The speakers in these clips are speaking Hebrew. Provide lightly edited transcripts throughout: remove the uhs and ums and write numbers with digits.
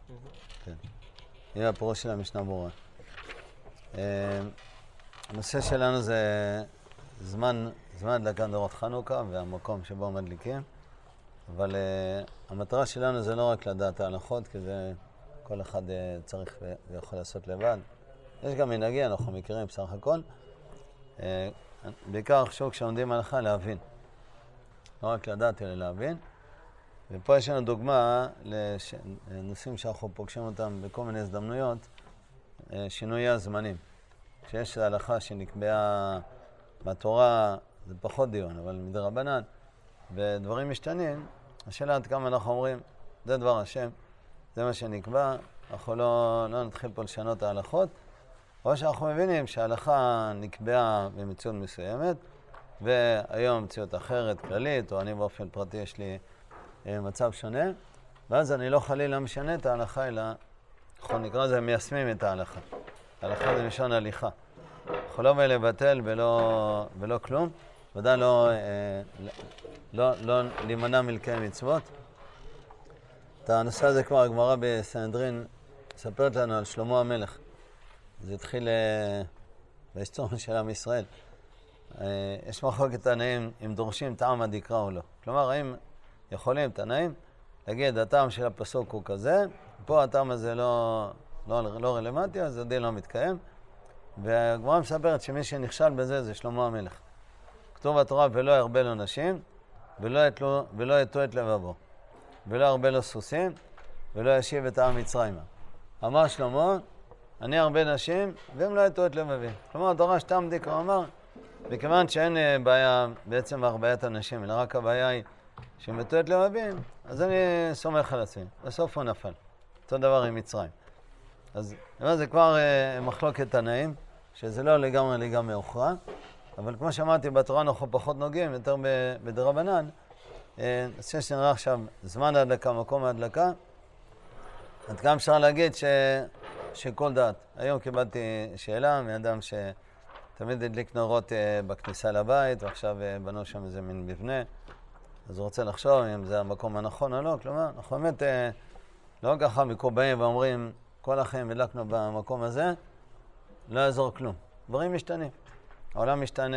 כן. הנה הפירוש של המשנה ברורה. הנושא שלנו זה זמן הדלקת נרות חנוכה והמקום שבו מדליקים, אבל המטרה שלנו זה לא רק לדעת ההלכות, כי זה כל אחד צריך ויכול לעשות לבד. יש גם מנהגי, אנחנו מכירים בסך הכל. בעיקר חשוב כשעומדים הלכה להבין. לא רק לדעת, אלא להבין. ופה יש לנו דוגמה לנושאים שאנחנו פוגשים אותם בכל מיני הזדמנויות, שינויי הזמנים. כשיש הלכה שנקבעה בתורה, זה פחות דיון, אבל מדרבנן, ודברים משתנים, השאלה עד כמה אנחנו אומרים, זה דבר השם, זה מה שנקבע, אנחנו לא נתחיל פה לשנות את ההלכות, או שאנחנו מבינים שההלכה נקבעה במציאות מסוימת, והיום מציאות אחרת, כללית, או אני באופן פרטי יש לי מצב שונה, ואז אני לא חלילה משנה את ההלכה, אלא אנחנו נקרא לזה מיישמים את ההלכה. ההלכה זה משון הליכה. אנחנו לא באים לבטל ולא כלום, ודאי לא להימנע מלקיים מצוות. את הנושא הזה כבר הגמרא בסנהדרין מספרת לנו על שלמה המלך. זה התחיל בהיסטוריה של עם ישראל. יש מחלוקת תנאים אם דורשים טעם הדקרא או לא. כלומר, האם יכולים תנאים להגיד, הטעם של הפסוק הוא כזה, פה הטעם הזה לא רלוונטי, אז הדין לא מתקיים. והגמרא מספרת שמי שנכשל בזה זה שלמה המלך. כתוב בתורה, ולא ירבה לו נשים, ולא יטו את לבבו, ולא ירבה לו סוסים, ולא ישיב את העם מצרימה. אמר שלמה, אני הרבה נשים, והם לא יטו את לבבי. כלומר, דורש טעם דקרא, אמר, מכיוון שאין בעיה בעצם בהרביית הנשים, אלא רק הבעיה היא שהם יטו את לבבי, אז אני סומך על עצמי. בסוף הוא נפל. אותו דבר עם מצרים. אז זה כבר מחלוקת תנאים, שזה לא לגמרי הוכרע, אבל כמו שאמרתי, בתורה אנחנו פחות נוגעים, יותר בדרבנן. נושא שנראה עכשיו זמן ההדלקה, מקום ההדלקה, עד כמה אפשר להגיד שכל דעת. היום קיבלתי שאלה מאדם שתמיד הדליק נורות בכניסה לבית, ועכשיו בנו שם איזה מין מבנה, אז הוא רוצה לחשוב אם זה המקום הנכון או לא. כלומר, אנחנו באמת לא ככה מקובעים ואומרים, כל החיים הדלקנו במקום הזה, לא יעזור כלום. דברים משתנים. העולם משתנה,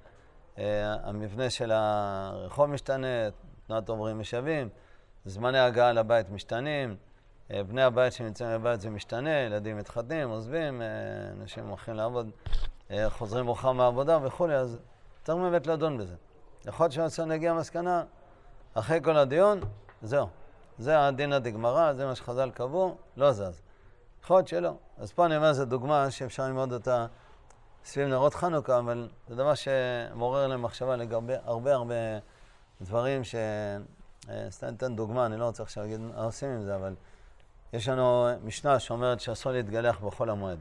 המבנה של הרחוב משתנה, תנועת עוברים משווים, זמני הגעה לבית משתנים, בני הבית שנמצאים בבית זה משתנה, ילדים מתחתנים, עוזבים, אנשים הולכים לעבוד, חוזרים מאוחר מהעבודה וכו', אז צריך באמת לדון בזה. יכול להיות שעושה נגיע מסקנה, אחרי כל הדיון, זהו. זה הדין הדגמרא, זה מה שחז"ל קבעו, לא זז. יכול להיות שלא. אז פה אני אומר, זו דוגמה שאפשר ללמוד אותה סביב נרות חנוכה, אבל זה דבר שמעורר להם מחשבה לגבי הרבה דברים סתם ניתן דוגמה, אני לא רוצה עכשיו להגיד מה עושים עם זה, אבל יש לנו משנה שאומרת שאסור להתגלח בחול המועד.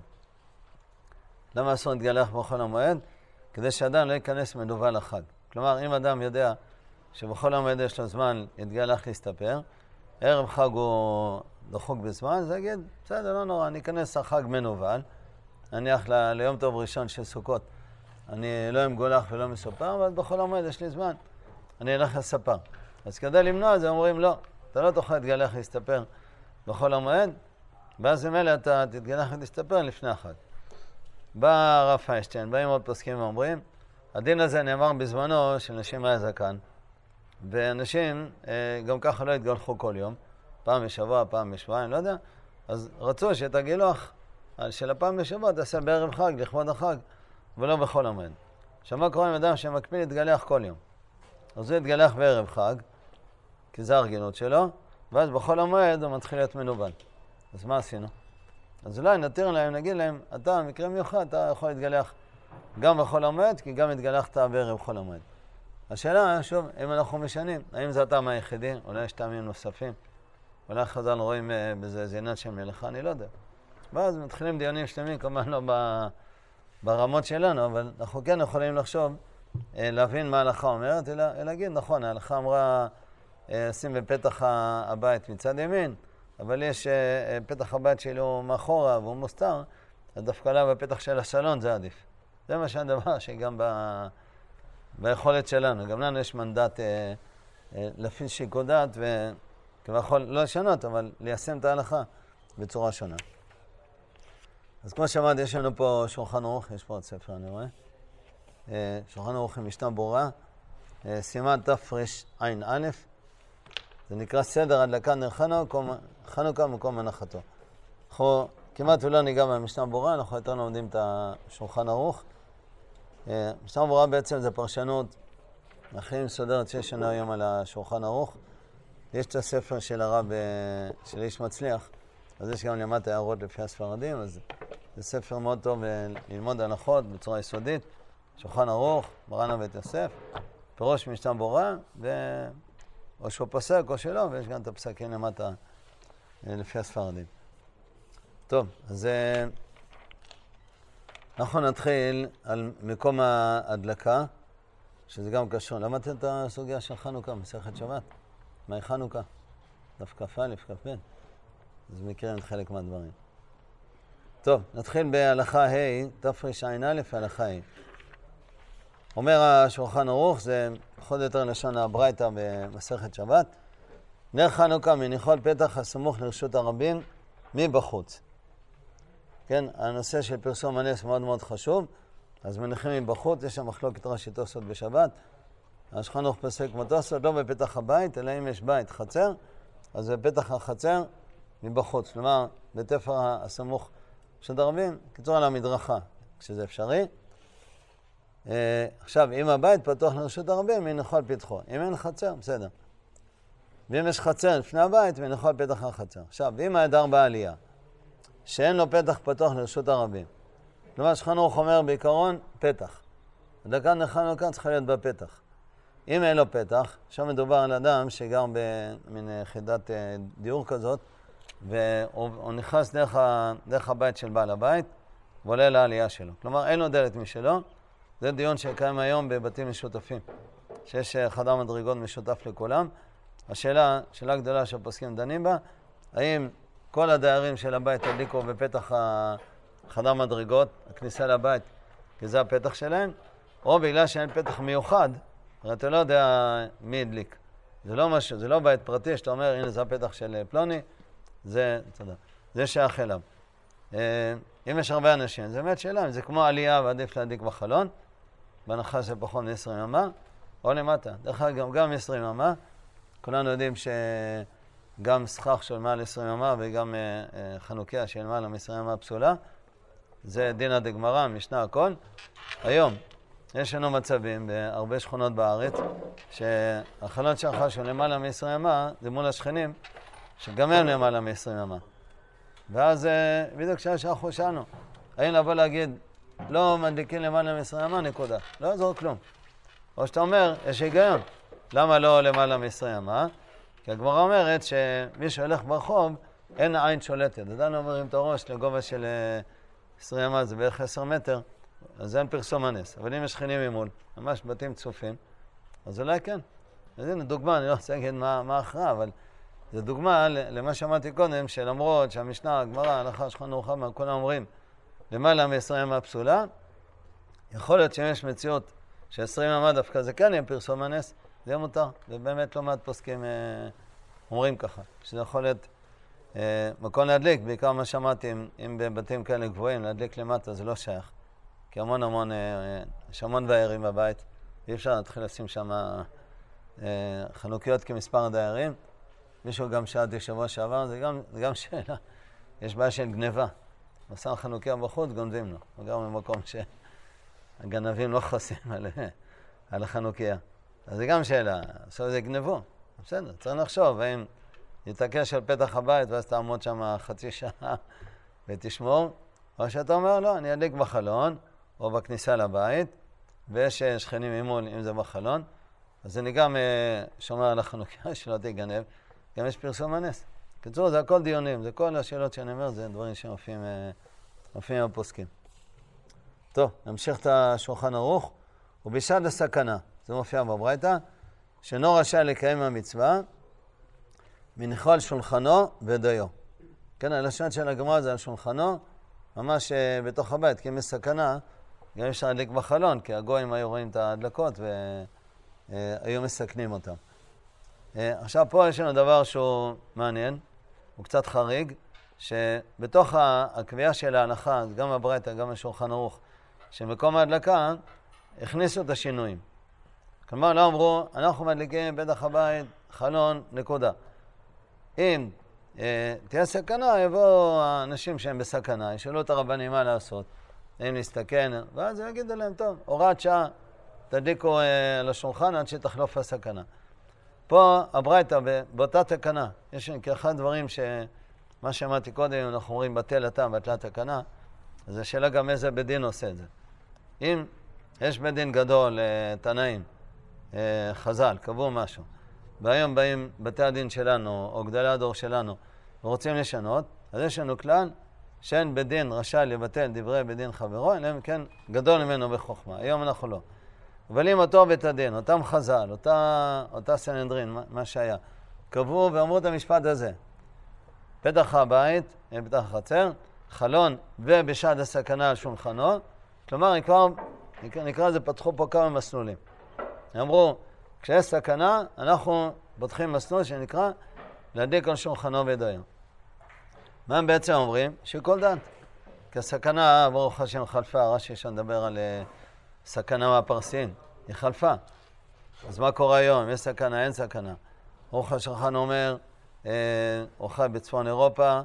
למה אסור להתגלח בחול המועד? כדי שאדם לא ייכנס מנוול לחג. כלומר, אם אדם יודע שבחול המועד יש לו זמן להתגלח להסתפר, ערב חג הוא דחוק בזמן, זה יגיד, בסדר, לא נורא, אני אכנס לחג מנוול, נניח ליום טוב ראשון של סוכות, אני לא מגולח ולא מסופר, אבל בחול המועד יש לי זמן, אני אלך לספר. אז כדי למנוע את זה אומרים, לא, אתה לא תוכל להתגלח להסתפר בחול המועד, ואז ממילא אתה תתגלח להסתפר לפני החג. בא הרב פיינשטיין, באים עוד פוסקים ואומרים, הדין הזה נאמר בזמנו של נשים היה זקן, ואנשים גם ככה לא התגלחו כל יום, פעם בשבוע, פעם בשבועיים, לא יודע, אז רצו שאת הגילוח של הפעם בשבוע תעשה בערב חג, לכבוד החג, ולא בכל המועד. עכשיו מה קורה עם אדם שמקפיד להתגלח כל יום? אז הוא יתגלח בערב חג, כי זה הרגילות שלו, ואז בכל המועד הוא מתחיל להיות מנוול. אז מה עשינו? אז אולי נתיר להם, נגיד להם, אתה מקרה מיוחד, אתה יכול להתגלח גם בכל המועד, כי גם התגלחת בערב בכל המועד. השאלה, שוב, אם אנחנו משנים, האם זה הטעם היחידי, אולי יש טעמים נוספים, אולי חז"ל רואים בזה זינת שם מלאכה, אני לא יודע. ואז מתחילים דיונים שלמים, כמובן לא ברמות שלנו, אבל אנחנו כן יכולים לחשוב, להבין מה ההלכה אומרת, אלא להגיד, נכון, ההלכה אמרה, שים בפתח הבית מצד ימין, אבל יש פתח הבית שלו מאחורה והוא מוסתר, אז דווקא לה בפתח של הסלון זה עדיף. זה מה שהדבר שגם ביכולת שלנו, גם לנו יש מנדט לפי שיקול דעת, וכביכול לא לשנות, אבל ליישם את ההלכה בצורה שונה. אז כמו שאמרתי, יש לנו פה שולחן ערוך, יש פה עוד ספר, אני רואה. שולחן ערוך עם משנה ברורה, סימן תרע"א, זה נקרא סדר הדלקת נר חנוכה מקום הנחתו. אנחנו כמעט ולא ניגע במשנה ברורה, אנחנו יותר לומדים את השולחן ערוך. משנה ברורה בעצם זה פרשנות הכי מסודרת שיש לנו היום על השולחן ערוך. יש את הספר של הרב, של איש מצליח, אז יש גם למטה הערות לפי הספרדים, אז זה ספר מאוד טוב ללמוד הנחות בצורה יסודית. שולחן ערוך, מרן הבית יוסף, פירוש משנה ברורה, או שהוא פוסק או שלא, ויש גם את הפסקים למטה לפי הספרדים. טוב, אז אנחנו נתחיל על מקום ההדלקה, שזה גם קשור. למדתם את הסוגיה של חנוכה, מסכת שבת? מהי חנוכה? דף כ"א, כ"ב. אז מכירים את חלק מהדברים. טוב, נתחיל בהלכה ה', תרע"א, הלכה ה'. אומר השולחן ערוך, זה פחות או יותר לשון הברייתא במסכת שבת. נר חנוכה מניחו על פתח הסמוך לרשות הרבים מבחוץ. כן, הנושא של פרסום הנס מאוד מאוד חשוב, אז מניחים מבחוץ, יש שם מחלוקת רש"י תוספות בשבת. השולחן ערוך פוסק כמו תוספות, לא בפתח הבית, אלא אם יש בית חצר, אז בפתח החצר מבחוץ, כלומר בתפר הסמוך לרשות הרבים, קיצור על המדרכה, כשזה אפשרי. עכשיו, אם הבית פתוח לרשות הרבים, מניחו על פתחו. אם אין חצר, בסדר. ואם יש חצר לפני הבית, מניחו על פתח החצר. עכשיו, אם ההדר בעלייה, שאין לו פתח פתוח לרשות הרבים, כלומר, שולחן ערוך אומר בעיקרון, פתח. הדלקת נר חנוכה צריכה להיות בפתח. אם אין לו פתח, עכשיו מדובר על אדם שגר במין יחידת דיור כזאת, והוא נכנס דרך הבית של בעל הבית, ועולה לעלייה שלו. כלומר, אין לו דלת משלו. זה דיון שקיים היום בבתים משותפים, שיש חדר מדרגות משותף לכולם. השאלה גדולה שהפוסקים דנים בה, האם כל הדיירים של הבית הדליקו בפתח חדר מדרגות, הכניסה לבית, כי זה הפתח שלהם, או בגלל שאין פתח מיוחד, הרי אתה לא יודע מי הדליק. זה לא משהו, זה לא בית פרטי שאתה אומר, הנה זה הפתח של פלוני, זה שייך אליו. אם יש הרבה אנשים, זה באמת שאלה, אם זה כמו עלייה ועדיף להדליק בחלון, בהנחה של פחות מ-20 ימה, או למטה. דרך אגב, גם 20 ימה, כולנו יודעים שגם סכך של מעל 20 ימה וגם חנוכיה של מעל 20 ימה פסולה, זה דינא דגמרא, משנה הכל. היום יש לנו מצבים בהרבה שכונות בארץ, שהחלון שלך של למעלה מ-20 ימה, זה מול השכנים, שגם הם למעלה מ-20 ימה. ואז בדיוק שאנחנו שאלנו, האם לבוא להגיד, לא מדליקים למעלה מ-20 ימה, נקודה. לא יעזור כלום. או שאתה אומר, יש היגיון. למה לא למעלה מ-20 ימה? כי הגמרא אומרת שמי שהולך ברחוב, אין עין שולטת. עדיין אומרים את הראש לגובה של 20 ימה, זה בערך 10 מטר, אז אין פרסום הנס. אבל אם יש שכנים ממול, ממש בתים צופים, אז אולי כן. אז הנה דוגמה, אני לא רוצה להגיד מה ההכרעה, אבל זו דוגמה למה שאמרתי קודם, שלמרות שהמשנה, הגמרא, ההלכה, שולחן ערוך, כולם אומרים, למעלה מ-20 ימה פסולה, יכול להיות שאם יש מציאות ש-20 ימה דווקא זה כן יהיה פרסום הנס, זה יהיה מותר. ובאמת לא מעט פוסקים אומרים ככה, שזה יכול להיות מקום להדליק, בעיקר מה שמעתי, אם בבתים כאלה גבוהים, להדליק למטה זה לא שייך. כי יש המון דיירים בבית, ואי אפשר להתחיל לשים שם חנוכיות כמספר הדיירים. מישהו גם שאלתי שבוע שעבר, זה גם שאלה. יש בעיה של גניבה. מסר חנוכיה בחוץ, גונבים לו. הוא גר במקום שהגנבים לא חוסים על החנוכיה. אז זה גם שאלה. עכשיו זה גנבו. בסדר, צריך לחשוב, האם יתעקש על פתח הבית ואז תעמוד שם חצי שעה ותשמור, או שאתה אומר, לא, אני אדליק בחלון, או בכניסה לבית, ויש שכנים ממול, אם זה בחלון, אז אני גם שומר על החנוכיה שלא תגנב, גם יש פרסום הנס. קיצור, זה הכל דיונים, זה כל השאלות שאני אומר, זה דברים שמופיעים בפוסקים. טוב, נמשיך את השולחן ערוך, ובשעת הסכנה, זה מופיע בברייתא, שאינו רשאי לקיים המצווה, מניחו על שולחנו ודיו. כן, הלשון של הגמרא זה על שולחנו, ממש בתוך הבית, כי אם יש סכנה, גם אפשר להדליק בחלון, כי הגויים היו רואים את ההדלקות והיו מסכנים אותם. עכשיו פה יש לנו דבר שהוא מעניין, הוא קצת חריג, שבתוך הקביעה של ההלכה, גם הברייתא, גם השולחן ערוך, שמקום ההדלקה, הכניסו את השינויים. כלומר, לא אמרו, אנחנו מדליקים פתח הבית, חלון, נקודה. אם תהיה סכנה, יבואו האנשים שהם בסכנה, ישאלו את הרבנים מה לעשות, אם להסתכן, ואז הם יגידו להם, טוב, הוראת שעה, תדליקו לשולחן עד שתחלוף הסכנה. פה הברייתא, באותה תקנה, יש כאחד דברים מה שאמרתי קודם, אנחנו אומרים בטל הטעם, בטלת תקנה, אז השאלה גם איזה בית דין עושה את זה. אם יש בית דין גדול, תנאים, חז"ל, קבעו משהו, והיום באים בתי הדין שלנו, או גדולי הדור שלנו, ורוצים לשנות, אז יש לנו כלל שאין בית דין רשאי לבטל דברי בית דין חברו, אלא אם כן גדול ממנו בחוכמה. היום אנחנו לא. אבל אם אותו בית הדין, אותם חז"ל, אותה סנהדרין, מה שהיה, קבעו ואמרו את המשפט הזה, פתח הבית, פתח החצר, חלון ובשעת הסכנה על שולחנו, כלומר, נקרא לזה, פתחו פה כמה מסלולים. אמרו, כשיש סכנה, אנחנו פותחים מסלול שנקרא להדליק על שולחנו וידועים. מה הם בעצם אומרים? שכל דעת. כי הסכנה, ברוך השם, חלפה, רש"י שמדבר על סכנה מהפרסים, היא חלפה. אז מה קורה היום? יש סכנה, אין סכנה. ברוך השולחן אומר, הוא חי בצפון אירופה,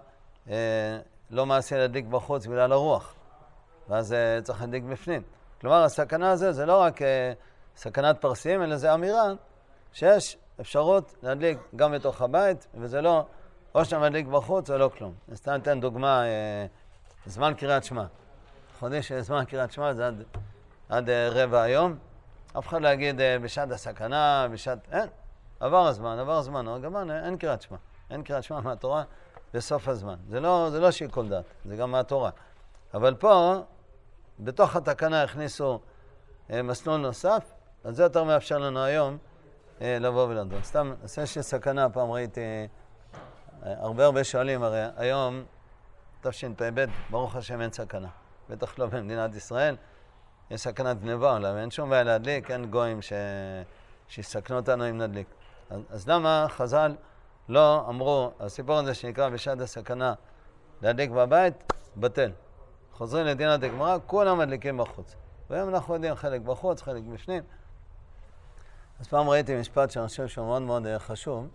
לא מעשי להדליק בחוץ בגלל הרוח. ואז צריך להדליק בפנים. כלומר, הסכנה הזה זה לא רק סכנת פרסים, אלא זה אמירה שיש אפשרות להדליק גם בתוך הבית, וזה לא, או שאתה מדליק בחוץ או לא כלום. אז ניתן דוגמה, זמן קריאת שמע. אנחנו יודעים שזמן קריאת שמע זה עד רבע היום. אף אחד לא יגיד בשעת הסכנה, אין. עבר הזמן, גם אין קריאת שמע. אין קריאת שמע מהתורה בסוף הזמן. זה לא שיקול דעת, זה גם מהתורה. אבל פה, בתוך התקנה הכניסו מסלול נוסף, אז זה יותר מאפשר לנו היום לבוא ולדון. סתם, נושא של סכנה, פעם ראיתי, הרבה שואלים, הרי היום, תשפ"ב, ברוך השם אין סכנה. בטח לא במדינת ישראל, יש סכנת גניבה, אבל אין שום בעיה להדליק, אין גויים שיסכנו אותנו אם נדליק. אז למה חז"ל לא אמרו, הסיפור הזה שנקרא בשעת הסכנה להדליק בבית, בטל. חוזרים לדינת הגמרא, כולם מדליקים בחוץ. והיום אנחנו יודעים חלק בחוץ, חלק בפנים. אז פעם ראיתי משפט שאני חושב שהוא מאוד מאוד חשוב,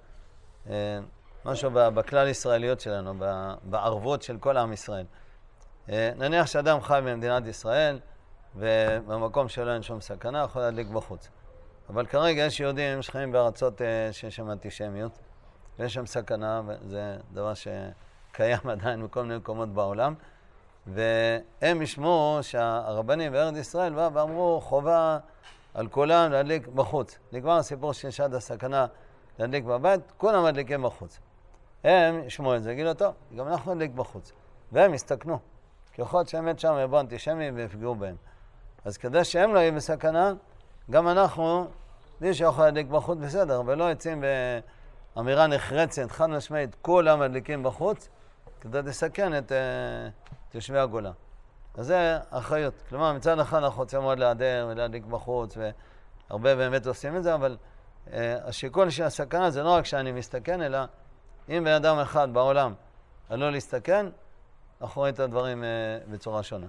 משהו בכלל ישראליות שלנו, בערבות של כל עם ישראל. נניח שאדם חי במדינת ישראל, ובמקום שלו אין שום סכנה, יכול להדליק בחוץ. אבל כרגע יש יהודים שחיים בארצות שיש שם אנטישמיות, ויש שם סכנה, וזה דבר שקיים עדיין בכל מיני מקומות בעולם, והם ישמעו שהרבנים בארץ ישראל באו ואמרו חובה על כולם להדליק בחוץ. נגמר הסיפור של שעת הסכנה להדליק בבית, כולם מדליקים בחוץ. הם ישמעו את זה, יגידו טוב, גם אנחנו נדליק בחוץ. והם יסתכנו. ככל שאמת שם יבוא אנטישמים ויפגעו בהם. אז כדי שהם לא יהיו בסכנה, גם אנחנו, מי שיכול להדליק בחוץ בסדר, ולא יוצאים באמירה נחרצת, חד משמעית, כולם מדליקים בחוץ, כדי לסכן את יושבי הגולה. אז זה אחריות. כלומר, מצד אחד אנחנו רוצים מאוד להיעדר ולהדליק בחוץ, והרבה באמת עושים את זה, אבל השיקול של הסכנה זה לא רק שאני מסתכן, אלא אם בן אדם אחד בעולם עלול להסתכן, אנחנו רואים את הדברים בצורה שונה.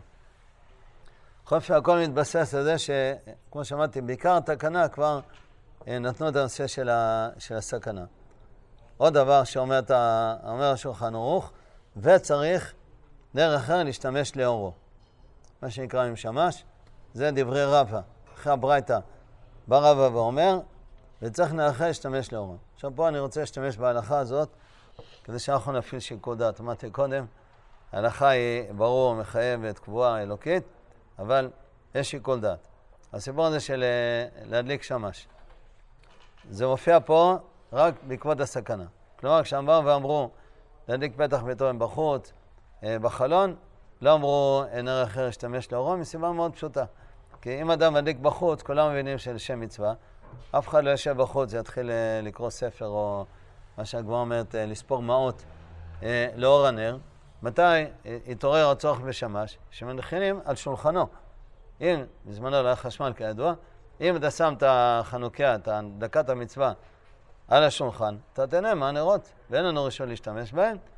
חופש הכל מתבסס על זה שכמו שאמרתי, בעיקר התקנה כבר נתנו את הנושא של הסכנה. עוד דבר שאומר השולחן ערוך, וצריך דרך אחר להשתמש לאורו. מה שנקרא עם שמש, זה דברי רבא. אחרי הברייתא בא רבא ואומר, וצריך נאחר להשתמש לאורו. עכשיו פה אני רוצה להשתמש בהלכה הזאת, כדי שאנחנו נפעיל שיקול דעת. אמרתי קודם, ההלכה היא ברור, מחייבת, קבועה, אלוקית, אבל יש שיקול דעת. הסיפור הזה של להדליק שמש. זה מופיע פה רק בעקבות הסכנה. כלומר, כשהם באו ואמרו להדליק פתח ביתו בחוץ, בחלון, לא אמרו אין ערך אחר להשתמש לאורו, מסיבה מאוד פשוטה. כי אם אדם מדליק בחוץ, כולם מבינים של שם מצווה, אף אחד לא יושב בחוץ, זה יתחיל לקרוא ספר או מה שהגמרא אומרת, לספור מעות לאור הנר. מתי התעורר הצורך בשמש? שמנחים על שולחנו. אם, בזמנו לא היה חשמל כידוע, אם אתה שם את החנוכיה, את דקת המצווה על השולחן, אתה תהנה מהנרות, ואין לנו ראשון להשתמש בהם.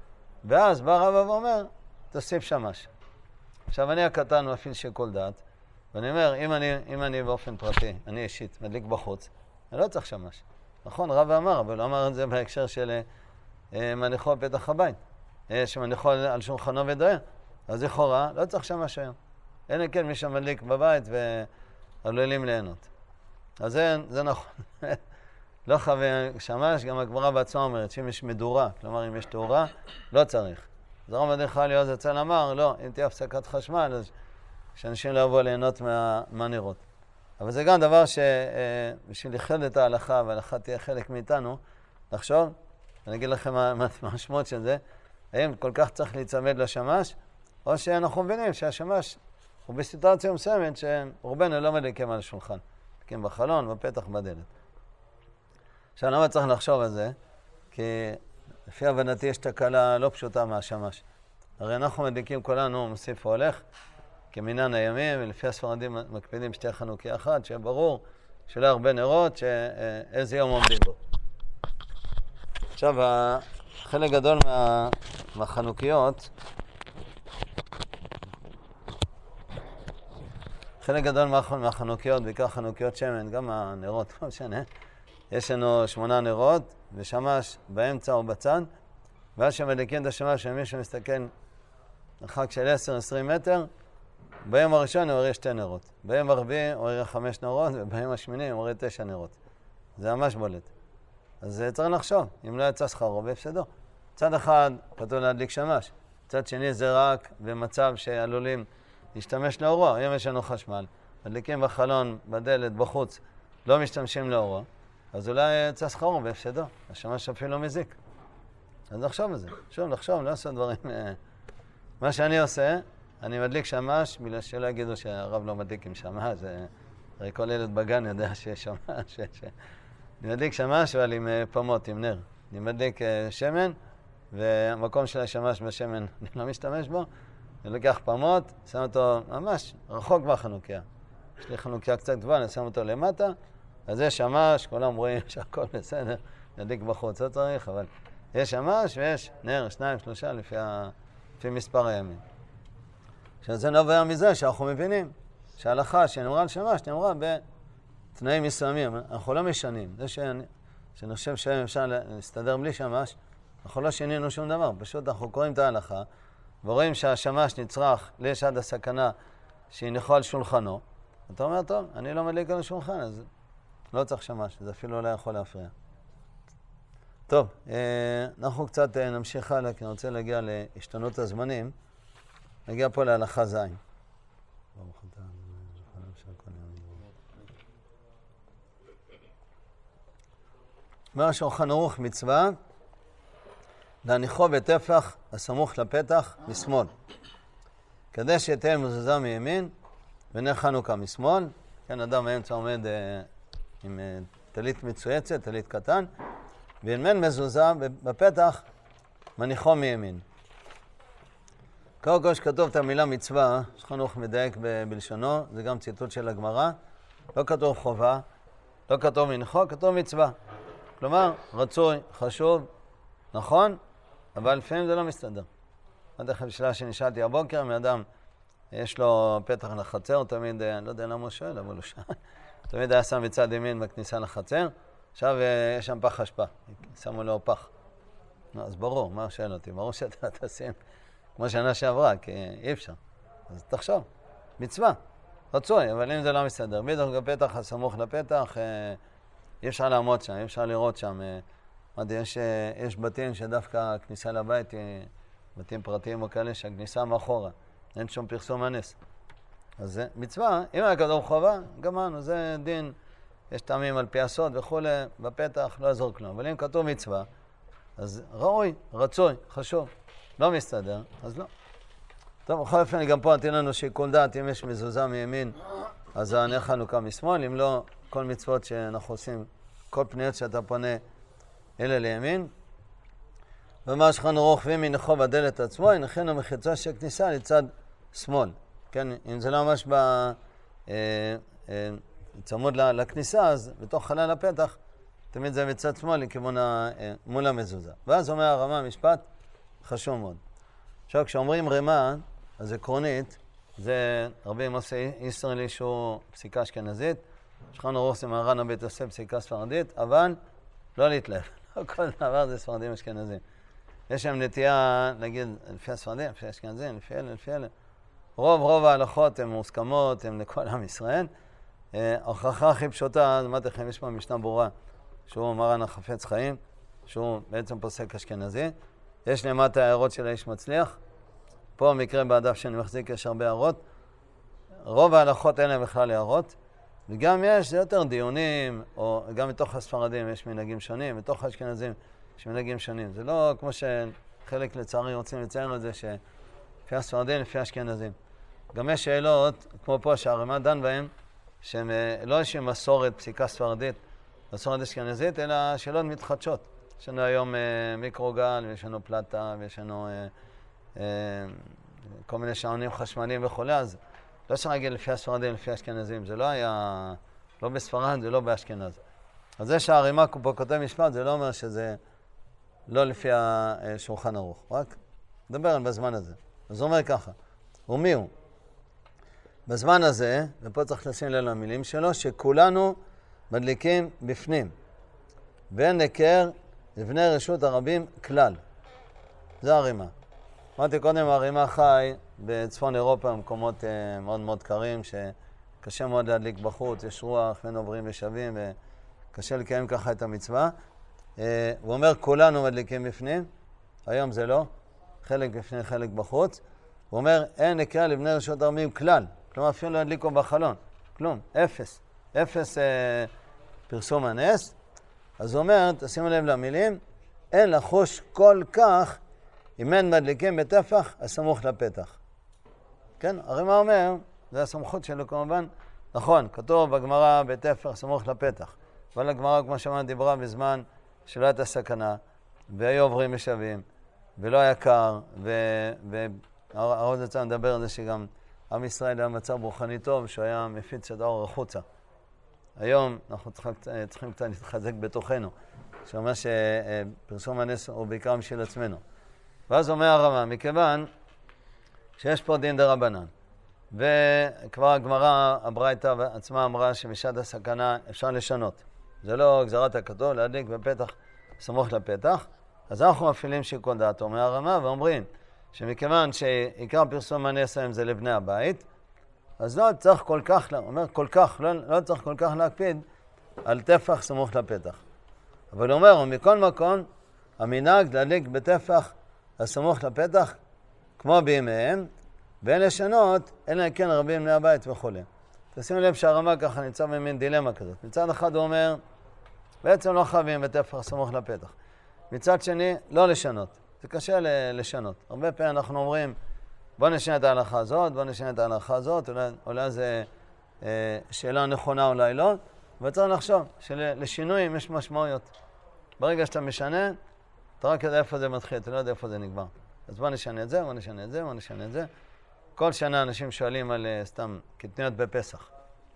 ואז בא רבא ואומר, תוסיף שמש. עכשיו אני הקטן מפעיל שיקול דעת, ואני אומר, אם אני באופן פרטי, אני אישית, מדליק בחוץ, אני לא צריך שמש. נכון, רבא אמר, אבל הוא אמר את זה בהקשר של מניחו בפתח הבית, שמניחו על שולחנו ודוהר. אז לכאורה, לא צריך שמש היום. אין כן מי שמדליק בבית ועלולים ליהנות. אז זה נכון. לא חייב שמש, גם הגמרא בעצמה אומרת שאם יש מדורה, כלומר אם יש תאורה, לא צריך. אז הרב מדריך חייל יועז אצל אמר, לא, אם תהיה הפסקת חשמל, אז שאנשים לא יבואו ליהנות מהנרות. אבל זה גם דבר שבשביל לחיות את ההלכה, וההלכה תהיה חלק מאיתנו, לחשוב, אני אגיד לכם מה המשמעות של זה, האם כל כך צריך להיצמד לשמש, או שאנחנו מבינים שהשמש הוא בסיטואציה מסוימת שרובנו לא מדליקים על השולחן, מדליקים בחלון, בפתח, בדלת. עכשיו, למה צריך לחשוב על זה? כי לפי הבנתי יש תקלה לא פשוטה מהשמש. הרי אנחנו מדליקים כולנו מוסיף והולך, כמניין הימים, ולפי הספרדים מקפידים שתהיה חנוכיה אחת, שיהיה ברור שלא הרבה נרות, שאיזה יום עומדים בו. עכשיו, חלק גדול מהחנוכיות, בעיקר חנוכיות שמן, גם הנרות, לא משנה, יש לנו 8 נרות, ושמש באמצע או בצד, ואז שמדליקים את השמש, שמי שמסתכל מרחק של 10-20 מטר, ביום הראשון הוא יראה 2 נרות. ביום הרביעי הוא יראה 5 נרות, וביום השמיני הוא יראה 9 נרות. זה ממש בולט. אז צריך לחשוב, אם לא יצא שכרו בהפסדו. צד אחד כתוב להדליק שמש, צד שני זה רק במצב שעלולים להשתמש לאורו. היום יש לנו חשמל, מדליקים בחלון, בדלת, בחוץ, לא משתמשים לאורו, אז אולי יצא שכרו בהפסדו. השמש אפילו לא מזיק. אז לחשוב על זה. שוב, לחשוב, לא לעשות דברים... מה שאני עושה, אני מדליק שמש, בגלל שלא יגידו שהרב לא מדליק עם שמש, הרי כל ילד בגן יודע שיש שמש. אני מדליק שמש, אבל עם פמות, עם נר. אני מדליק שמן, והמקום של השמש בשמן אני לא משתמש בו. אני לוקח פמות, שם אותו ממש רחוק מהחנוכיה. יש לי חנוכיה קצת גבוהה, אני שם אותו למטה, אז יש שמש, כולם רואים שהכל בסדר, נדליק בחוץ, לא צריך, אבל יש שמש ויש נר, 2-3 לפי מספר הימים. עכשיו זה נובע מזה שאנחנו מבינים שההלכה שנאמרה על שמש נאמרה בתנאים מסוימים, אנחנו לא משנים. זה שאני חושב שאפשר להסתדר בלי שמש, אנחנו לא שינינו שום דבר, פשוט אנחנו קוראים את ההלכה ורואים שהשמש נצרך לישד הסכנה שהניחו על שולחנו. אתה אומר, טוב, אני לא מדליק על השולחן, אז לא צריך שמש, זה אפילו לא יכול להפריע. טוב, אנחנו קצת נמשיך הלאה, כי אני רוצה להגיע להשתנות הזמנים. נגיע פה להלכה ז'. אומר השולחן ערוך מצווה, להניחו בטפח הסמוך לפתח משמאל, כדי שתהיה מזוזה מימין ונר חנוכה משמאל. כן, אדם באמצע עומד עם טלית מצויצת, טלית קטן, ואם אין מזוזה בפתח, מניחו מימין. קודם כל שכתוב את המילה מצווה, השולחן ערוך מדייק בלשונו, זה גם ציטוט של הגמרא, לא כתוב חובה, לא כתוב מניחו, כתוב מצווה. כלומר, רצוי, חשוב, נכון, אבל לפעמים זה לא מסתדר. עד אחת שאלה שנשאלתי הבוקר, מאדם יש לו פתח לחצר, תמיד, אני לא יודע למה הוא שואל, אבל הוא שאל, תמיד היה שם בצד ימין בכניסה לחצר, עכשיו יש שם פח אשפה, שמו לו פח. אז ברור, מה שואל אותי? ברור שאתה תשים כמו שנה שעברה, כי אי אפשר. אז תחשוב, מצווה, רצוי, אבל אם זה לא מסתדר, בדיוק הפתח הסמוך לפתח, אי אפשר לעמוד שם, אי אפשר לראות שם. יש בתים שדווקא הכניסה לבית היא בתים פרטיים או כאלה שהכניסה מאחורה, אין שום פרסום הנס. אז זה מצווה, אם היה כתוב חובה, גמרנו, זה דין, יש טעמים על פי הסוד וכולי, בפתח לא יעזור כלום. אבל אם כתוב מצווה, אז ראוי, רצוי, חשוב, לא מסתדר, אז לא. טוב, בכל אופן, גם פה נתן לנו שיקול דעת, אם יש מזוזה מימין, אז הנר חנוכה משמאל, אם לא, כל מצוות שאנחנו עושים, כל פניות שאתה פונה, אלה לימין. ומה השולחן ערוך וימיניחו בדלת עצמו, הנחנו מחיצה של כניסה לצד שמאל. כן, אם זה לא ממש צמוד לכניסה, אז בתוך חלל הפתח, תמיד זה בצד שמאל לכיוון מול המזוזה. ואז אומר הרמ"א משפט חשוב מאוד. עכשיו, כשאומרים רמה, אז עקרונית, זה רבי מוסי ישרלי שהוא פסיקה אשכנזית, שולחן ערוך זה מהר"ן הבית יוסף פסיקה ספרדית, אבל לא להתלהב. לא כל דבר זה ספרדים אשכנזים. יש להם נטייה, נגיד, לפי הספרדים, לפי האשכנזים, לפי אלה. רוב ההלכות הן מוסכמות, הן לכל עם ישראל. ההוכחה הכי פשוטה, אז אמרתי לכם, יש פה משנה ברורה, שהוא מרן החפץ חיים, שהוא בעצם פוסק אשכנזי. יש למטה הערות של האיש מצליח. פה המקרה בדף שאני מחזיק יש הרבה הערות. רוב ההלכות אין להם בכלל הערות. וגם יש יותר דיונים, או גם מתוך הספרדים יש מנהגים שונים, מתוך האשכנזים יש מנהגים שונים. זה לא כמו שחלק לצערי רוצים לציין את זה, שלפי הספרדים, לפי האשכנזים. גם יש שאלות, כמו פה שהרמ"א דן בהם, שהם לא איזושהי מסורת, פסיקה ספרדית, מסורת אשכנזית, אלא שאלות מתחדשות. יש לנו היום מיקרוגל, ויש לנו פלטה, ויש לנו כל מיני שעונים חשמליים וכו', אז לא אפשר להגיד לפי הספרדים, לפי האשכנזים. זה לא היה, לא בספרד ולא באשכנז. אז זה שהרמ"א פה כותב משפט, זה לא אומר שזה לא לפי השולחן ערוך. רק נדבר על בזמן הזה. אז הוא אומר ככה, ומי הוא? בזמן הזה, ופה צריך לשים לב למילים שלו, שכולנו מדליקים בפנים. ואין נכר לבני רשות הרבים כלל. זה הרמ"א. אמרתי קודם, הרמ"א חי בצפון אירופה, במקומות מאוד מאוד קרים, שקשה מאוד להדליק בחוץ, יש רוח, ואין עוברים ושבים, וקשה לקיים ככה את המצווה. הוא אומר, כולנו מדליקים בפנים, היום זה לא, חלק בפנים, חלק בחוץ. הוא אומר, אין נכר לבני רשות הרבים כלל. כלומר, אפילו לא הדליקו בחלון, כלום, אפס. אפס פרסום הנס. אז הוא אומר, תשימו לב למילים, אין לחוש כל כך אם אין מדליקים בטפח הסמוך לפתח. כן, הרמ"א אומר, זה הסמכות שלו כמובן, נכון, כתוב בגמרא בטפח סמוך לפתח. אבל הגמרא, כמו שאמרנו, דיברה בזמן שלא הייתה סכנה, והיו עוברים ושבים, ולא היה קר, והרב זצ"ל מדבר על זה שגם עם ישראל היה מצב רוחני טוב, שהוא היה מפיץ את האור החוצה. היום אנחנו צריכים קצת להתחזק בתוכנו, שאומר שפרסום הנס הוא בעיקר בשביל עצמנו. ואז אומר הרמ"א, מכיוון שיש פה דין דרבנן, וכבר הגמרא הברייתא עצמה אמרה שבשעת הסכנה אפשר לשנות. זה לא גזרת הכתוב, להדליק בפתח סמוך לפתח. אז אנחנו מפעילים שיקול דעת, אומר הרמ"א, ואומרים שמכיוון שעיקר פרסום הנס היום זה לבני הבית, אז לא צריך כל כך, אומר כל כך, לא צריך כל כך להקפיד על טפח סמוך לפתח. אבל הוא אומר, ומכל מקום, המנהג להדליק בטפח הסמוך לפתח, כמו בימיהם, ואין לשנות, אלא כן רבים בני הבית וכו'. תשימו לב שהרמ"א ככה נמצא במין דילמה כזאת. מצד אחד הוא אומר, בעצם לא חייבים בטפח סמוך לפתח. מצד שני, לא לשנות. זה קשה לשנות. הרבה פעמים אנחנו אומרים, בוא נשנה את ההלכה הזאת, בוא נשנה את ההלכה הזאת, אולי זה שאלה נכונה, אולי לא, וצריך לחשוב שלשינויים יש משמעויות. ברגע שאתה משנה, אתה רק יודע איפה זה מתחיל, אתה לא יודע איפה זה נגמר. אז בוא נשנה את זה, בוא נשנה את זה, בוא נשנה את זה. כל שנה אנשים שואלים על סתם קטניות בפסח.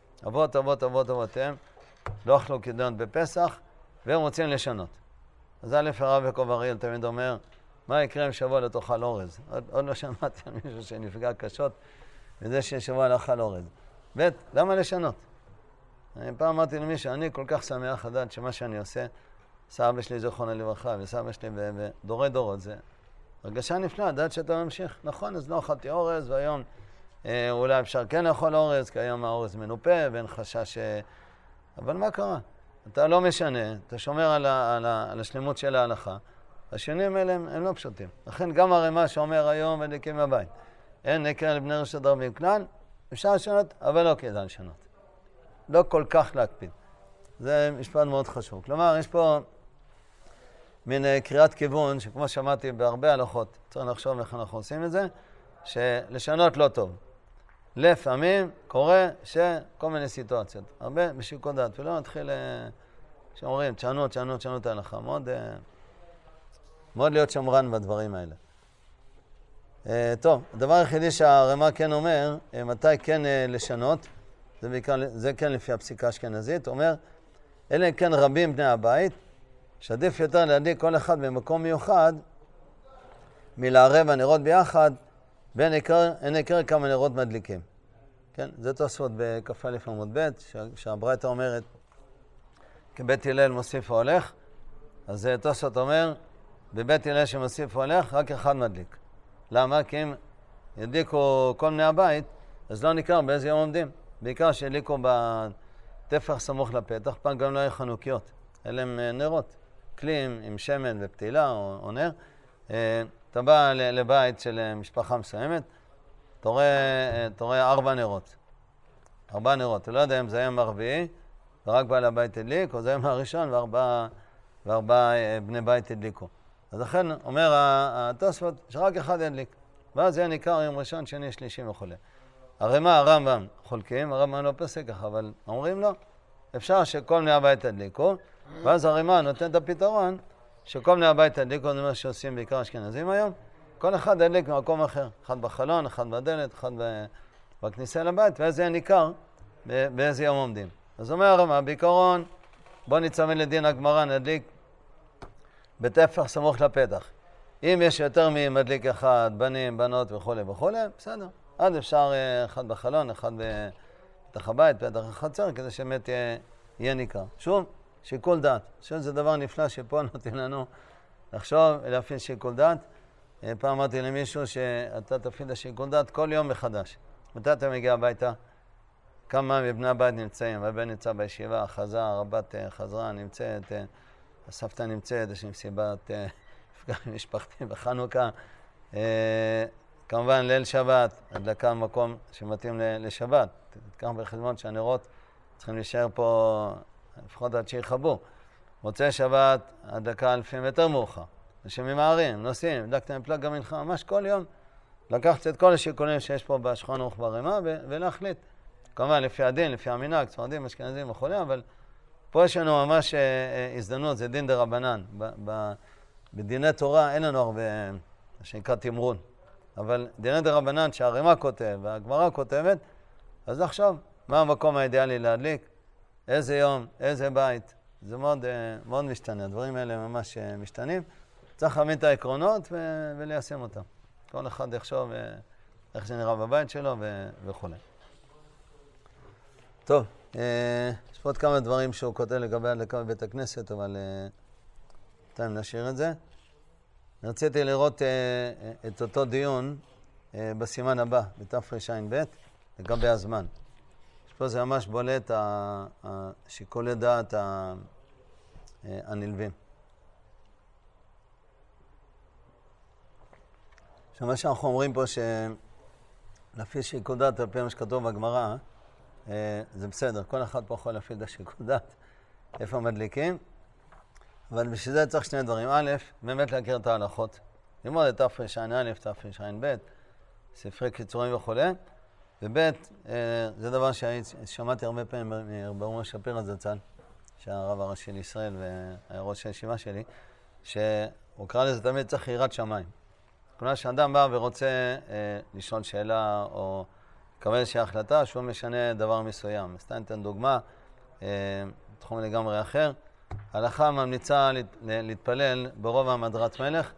אבותיהם לא אכלו קטניות בפסח, והם רוצים לשנות. אז א' הרב יעקב אריאל תמיד אומר, מה יקרה אם שבוע לא תאכל אורז? עוד לא שמעתי על מישהו שנפגע קשות מזה ששבוע לא אכל אורז. ב', למה לשנות? אני פעם אמרתי למישהו, אני כל כך שמח לדעת שמה שאני עושה, סבא שלי זכרונה לברכה, וסבא שלי בדורי דורות, זה הרגשה נפלאה, לדעת שאתה ממשיך. נכון, אז לא אכלתי אורז, והיום אולי אפשר כן לאכול אורז, כי היום האורז מנופה, ואין חשש אבל מה קרה? אתה לא משנה, אתה שומר על השלמות של ההלכה. השינויים האלה הם לא פשוטים. לכן גם הרמ"א שאומר היום מדליקים בבית. אין נכר לבני רשות הרבים כלל, אפשר לשנות, אבל לא כדאי לשנות. לא כל כך להקפיד. זה משפט מאוד חשוב. כלומר, יש פה מין קריאת כיוון, שכמו שמעתי בהרבה הלכות, צריך לחשוב איך אנחנו עושים את זה, שלשנות לא טוב. לפעמים קורה שכל מיני סיטואציות, הרבה בשיקול דעת, ולא נתחיל, שאומרים, תשנו את ההלכה. מאוד להיות שמרן בדברים האלה. טוב, הדבר היחידי שהרמ"א כן אומר, מתי כן לשנות, זה כן לפי הפסיקה האשכנזית, אומר, אלה כן רבים בני הבית, שעדיף יותר להדליק כל אחד במקום מיוחד, מלערב הנרות ביחד, אין עיקר כמה נרות מדליקים. כן, זה תוספות בכ"א עמוד ב', שהברייתא אומרת, כבית הלל מוסיף והולך, אז תוספות אומר, בבית הלל שמוסיף והולך, רק אחד מדליק. למה? כי אם ידליקו כל בני הבית, אז לא ניכר באיזה יום עומדים. בעיקר שהדליקו בטפח סמוך לפתח, פעם גם לא היה חנוכיות. אלה הם נרות, כלים עם שמן ופתילה או נר. אתה בא לבית של משפחה מסוימת, אתה רואה 4 נרות. 4 נרות. אתה לא יודע אם זה היום הרביעי, ורק בעל הבית הדליק, או זה היום הראשון, וארבעה בני בית הדליקו. אז לכן אומר התוספות שרק אחד ידליק. ואז זה ניכר יום ראשון, שני, שלישי וכו'. הרי מה הרמב"ם חולקים, הרמב"ם לא פסק ככה, אבל אומרים לו, אפשר שכל בני הבית ידליקו, ואז הרימה נותן את הפתרון, שכל בני הבית ידליקו, זה מה שעושים בעיקר אשכנזים היום, כל אחד ידליק במקום אחר, אחד בחלון, אחד בדלת, אחד בכניסה לבית, ואז זה ניכר באיזה יום עומדים. אז אומר הרמב"ם, בעיקרון, בוא נצמד לדין הגמרא, נדליק בטפח סמוך לפתח. אם יש יותר ממדליק אחד, בנים, בנות וכו' וכו', בסדר. עד אפשר אחד בחלון, אחד בפתח הבית, פתח החצר, כדי שבאמת יהיה ניכר. שוב, שיקול דעת. עכשיו זה דבר נפלא שפה נותנים לנו לחשוב ולהפעיל שיקול דעת. פעם אמרתי למישהו שאתה תפעיל את השיקול דעת כל יום מחדש. מתי אתה מגיע הביתה? כמה מבני הבית נמצאים? הבן נמצא בישיבה, חזר, הבת חזרה, נמצאת, הסבתא נמצאת, יש מסיבת משפחתי בחנוכה. כמובן ליל שבת, הדלקה במקום שמתאים לשבת. תקח בחשבון שהנרות צריכים להישאר פה לפחות עד שיחבו. מוצאי שבת, הדלקה לפעמים יותר מאוחר. אנשים ממהרים, נוסעים, הדלקתם פלאג המנחה, ממש כל יום. לקחת את כל השיקולים שיש פה בשולחן ערוך ברימה ולהחליט. כמובן לפי הדין, לפי המנהג, ספרדים, אשכנזים וכו', אבל פה יש לנו ממש הזדמנות, זה דין דרבנן. בדיני תורה אין לנו הרבה, שנקרא תמרון. אבל דיני דרבנן שהרימה כותב והגמרא כותבת, אז לחשוב מה המקום האידיאלי להדליק, איזה יום, איזה בית. זה מאוד משתנה, הדברים האלה ממש משתנים. צריך להבין את העקרונות וליישם אותם. כל אחד יחשוב איך זה נראה בבית שלו וכו'. טוב, יש פה עוד כמה דברים שהוא כותב לגבי הדלקה בבית הכנסת, אבל בינתיים נשאיר את זה. רציתי לראות את אותו דיון בסימן הבא, בתרע"ב, לגבי הזמן. יש פה זה ממש בולט שיקולי דעת הנלווים. מה שאנחנו אומרים פה שלפי שיקול דעת, על פי מה שכתוב בגמרא, זה בסדר, כל אחד פה יכול להפעיל את השיקול דעת, איפה מדליקים, אבל בשביל זה צריך שני דברים. א', באמת להכיר את ההלכות, ללמוד את תרע"א, תרע"ב, ספרי קיצורים וכו', וב', זה דבר ששמעתי הרבה פעמים מרב אורי שפירא זצ"ל, שהרב הראשי לישראל והראש הישיבה שלי, שהוא קרא לזה תמיד צריך יראת שמיים. כלומר שאדם בא ורוצה לשאול שאלה או לקבל איזושהי החלטה שהוא משנה דבר מסוים. סתם ניתן דוגמה, תחום לגמרי אחר. ההלכה ממליצה להתפלל ברובע מדרת מלך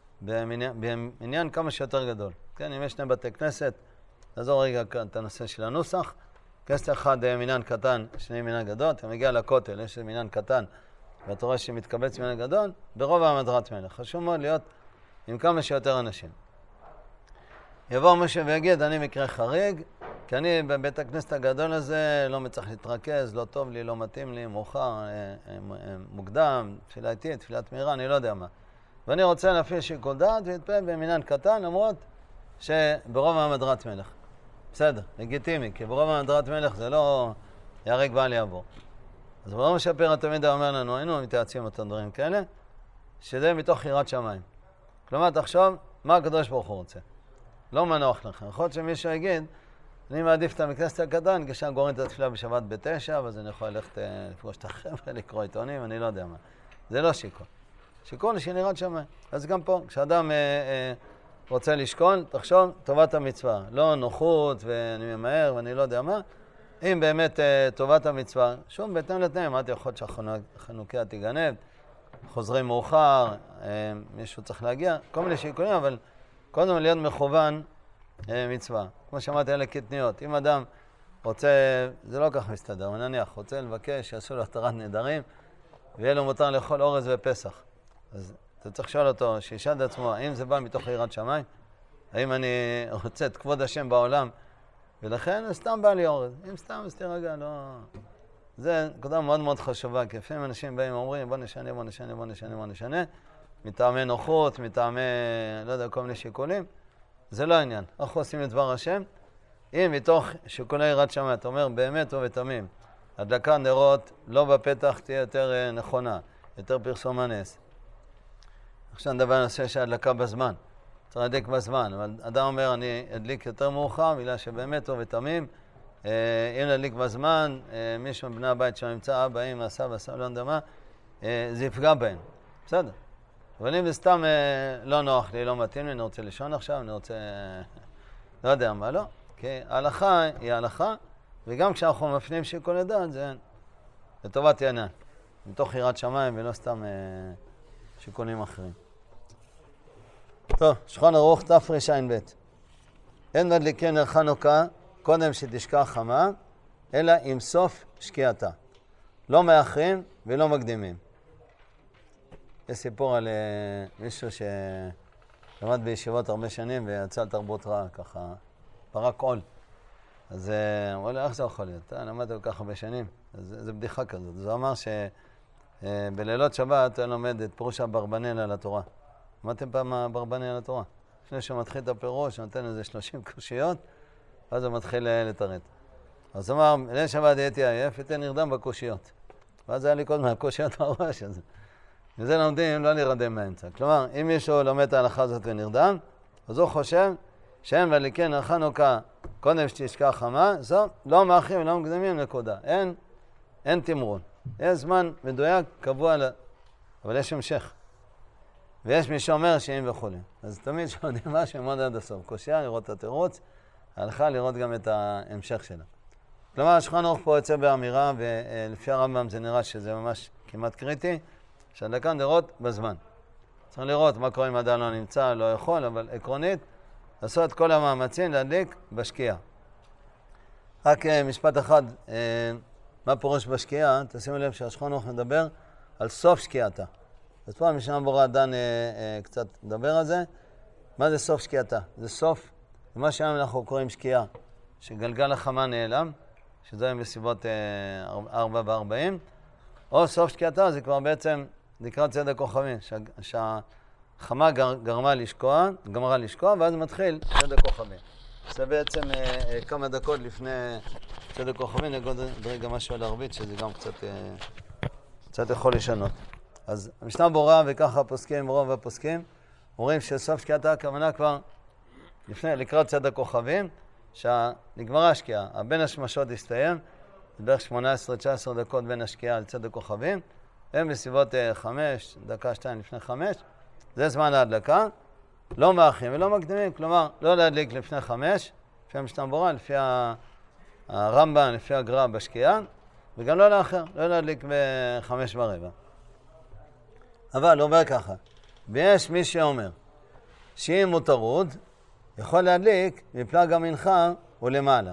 במניין כמה שיותר גדול. כן, אם יש שני בתי כנסת, נעזור רגע את הנושא של הנוסח. כנסת אחד מניין קטן, שני מניין גדול, אתה מגיע לכותל, יש מניין קטן, ואתה רואה שמתקבץ מניין גדול, ברובע מדרת מלך. חשוב מאוד להיות עם כמה שיותר אנשים. יבוא מישהו ויגיד, אני מקרה חריג, כי אני בבית הכנסת הגדול הזה לא מצליח להתרכז, לא טוב לי, לא מתאים לי, מאוחר, מוקדם, תפילה איטית, תפילת מהירה, אני לא יודע מה. ואני רוצה להפעיל שיקול דעת ולהתפלל במניין קטן, למרות שברובע מדרת מלך. בסדר, לגיטימי, כי ברובע מדרת מלך זה לא יהרג ואל יעבור. אז רב אורי שפירא תמיד אומר לנו, היינו מתייעצים אותם דברים כאלה, שזה מתוך יראת שמיים. כלומר, תחשוב, מה הקדוש ברוך הוא רוצה? לא מנוח לך. יכול להיות שמישהו יגיד, אני מעדיף את המקנסת הקטן, כשאני גורם את התפילה בשבת ב9, אז אני יכול ללכת לפגוש את החבר'ה, לקרוא עיתונים, אני לא יודע מה. זה לא שיקול. שיקול של יראת שמיים. אז גם פה, כשאדם רוצה לשכון, תחשוב, טובת המצווה. לא נוחות ואני ממהר ואני לא יודע מה. אם באמת טובת המצווה, שום בהתאם לתנאים, אמרתי, יכול להיות שהחנוכיה תיגנב, חוזרים מאוחר, מישהו צריך להגיע, כל מיני שיקולים, אבל קודם להיות מכוון מצווה. כמו שאמרתי, אלה קטניות. אם אדם רוצה, זה לא כך מסתדר, נניח, רוצה לבקש שיעשו לו התרת נדרים, ויהיה לו מותר לאכול אורז בפסח. אז אתה צריך לשאול אותו, שישאל את עצמו, האם זה בא מתוך יראת שמיים? האם אני רוצה את כבוד השם בעולם? ולכן סתם בא לי אורז. אם סתם, אז תירגע, לא... זה נקודה מאוד מאוד חשובה, כי לפעמים אנשים באים ואומרים, בוא נשנה, מטעמי נוחות, מטעמי, לא יודע, כל מיני שיקולים. זה לא העניין. אנחנו עושים את דבר השם. אם מתוך שיקולי יראת שמיים, אתה אומר באמת ובתמים, הדלקת נרות לא בפתח תהיה יותר נכונה, יותר פרסום הנס. עכשיו נדבר על נושא שהדלקה בזמן. צריך להדליק בזמן, אבל אדם אומר, אני אדליק יותר מאוחר, בגלל שבאמת ובתמים, אם נדליק בזמן, מישהו מבני הבית שנמצא, אבא, אמא, סבא, לא יודע מה, זה יפגע בהם. בסדר. אבל אם זה סתם לא נוח לי, לא מתאים לי, אני רוצה לישון עכשיו, אני רוצה... לא יודע מה, לא. כי ההלכה היא ההלכה, וגם כשאנחנו מפנים שיקול הדעת, זה לטובת העניין. מתוך יראת שמיים ולא סתם שיקולים אחרים. טוב, שולחן ערוך תרע"ב. אין מדליקי נר חנוכה קודם שתשקע חמה, אלא עם סוף שקיעתה. לא מאחרים ולא מקדימים. יש סיפור על מישהו שלמד בישיבות הרבה שנים ויצא על תרבות רעה, ככה, פרק עול. אז הוא אומר לי, איך זה יכול להיות? אתה למדת כל כך הרבה שנים. אז זה בדיחה כזאת. זה אמר שבלילות שבת הוא לומד את פירוש אברבנאל על התורה. למדתם פעם אברבנאל על התורה? לפני שהוא מתחיל את הפירוש, הוא נותן איזה 30 קושיות, ואז הוא מתחיל לתרץ. אז הוא אמר, בליל שבת הייתי עייף, הייתי נרדם בקושיות. ואז היה לי כל מיני קושיות בראש הזה. וזה לומדים, לא נרדם באמצע. כלומר, אם מישהו לומד את ההלכה הזאת ונרדם, אז הוא חושב שאין מדליקי נר חנוכה קודם שתשקע חמה, זו לא מאחרים ולא מקדימים, נקודה. אין תמרון. יש זמן מדויק, קבוע, אבל יש המשך. ויש מי שאומר שאם וכו'. אז תמיד שעודים משהו, מאוד עד הסוף. קושיה, לראות את התירוץ, ההלכה לראות גם את ההמשך שלה. כלומר, השולחן ערוך פה יוצא באמירה, ולפי הרמב"ם זה נראה שזה ממש כמעט קריטי, שהדלקת נרות בזמן. צריך לראות מה קורה אם אדם לא נמצא, לא יכול, אבל עקרונית, לעשות את כל המאמצים להדליק בשקיעה. רק משפט אחד, מה פירוש בשקיעה? תשימו לב שהשולחן ערוך מדבר על סוף שקיעתה. אז פה המשנה ברורה דן קצת מדבר על זה. מה זה סוף שקיעתה? זה סוף, מה שהיום אנחנו קוראים שקיעה, שגלגל החמה נעלם, שזה היום בסביבות 4:40, או סוף שקיעתה זה כבר בעצם לקראת צד הכוכבים, שהחמה גמרה לשקוע, ואז מתחיל צד הכוכבים. זה בעצם כמה דקות לפני צד הכוכבים, נגיד רגע משהו על ערבית, שזה גם קצת יכול לשנות. אז המשנה ברורה, וככה הפוסקים, רוב הפוסקים, אומרים שסוף שקיעתה הכוונה כבר לקראת צד הכוכבים, שנגמרה השקיעה, בין השמשות הסתיים, בערך 18-19 דקות בין השקיעה על צד הכוכבים, הם בסביבות 5, דקה 2 לפני 5, זה זמן ההדלקה, לא מאחרים ולא מקדימים, כלומר לא להדליק לפני 5, לפי המשנה ברורה, לפי הרמב"ם, לפי הגר"א בשקיעה, וגם לא לאחר, לא להדליק ב5:15. אבל הוא אומר ככה, ויש מי שאומר שאם הוא טרוד, יכול להדליק מפלג המנחה ולמעלה.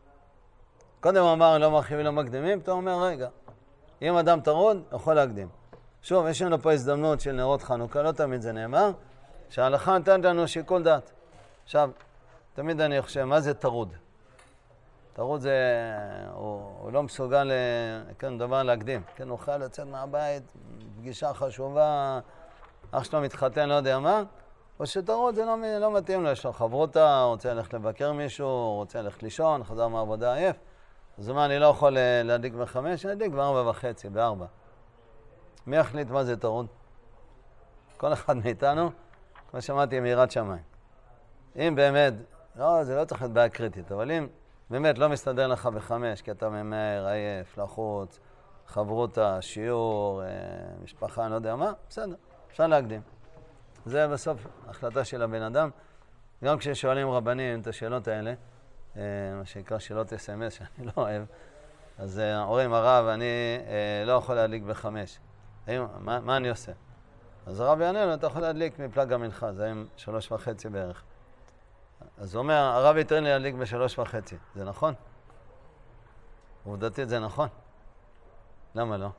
קודם הוא אמר לא מאחרים ולא מקדימים, אתה אומר רגע, אם אדם טרוד, יכול להקדים. שוב, יש לנו פה הזדמנות של נרות חנוכה, לא תמיד זה נאמר, שההלכה נתנת לנו שיקול דעת. עכשיו, תמיד אני חושב, מה זה טרוד? טרוד זה, הוא לא מסוגל, כן, דבר להקדים. כן, הוא חייב לצאת מהבית, פגישה חשובה, אח שלו מתחתן, לא יודע מה, או שטרוד זה לא מתאים לו, יש לו חברותה, הוא רוצה ללכת לבקר מישהו, הוא רוצה ללכת לישון, חזר מהעבודה עייף. אז מה, אני לא יכול להדליק ב5, אני אדליק ב4:30, ב4. מי יחליט מה זה טרוד? כל אחד מאיתנו, כמו שמעתי, מיראת שמיים. אם באמת, לא, זה לא צריך להיות בעיה קריטית, אבל אם באמת לא מסתדר לך ב5, כי אתה ממהר, עייף, לחוץ, חברותה, שיעור, משפחה, אני לא יודע מה, בסדר, אפשר להקדים. זה בסוף החלטה של הבן אדם. גם כששואלים רבנים את השאלות האלה, מה שנקרא שאלות SMS, שאני לא אוהב, אז אומרים, הרב, אני לא יכול להדליק ב5. מה אני עושה? אז הרב יענה לו, אתה יכול להדליק מפלג המנחה, זה עם 3.5 בערך. אז הוא אומר, הרב ייתן לי להדליק ב3.5, זה נכון? עובדתית זה נכון? למה לא?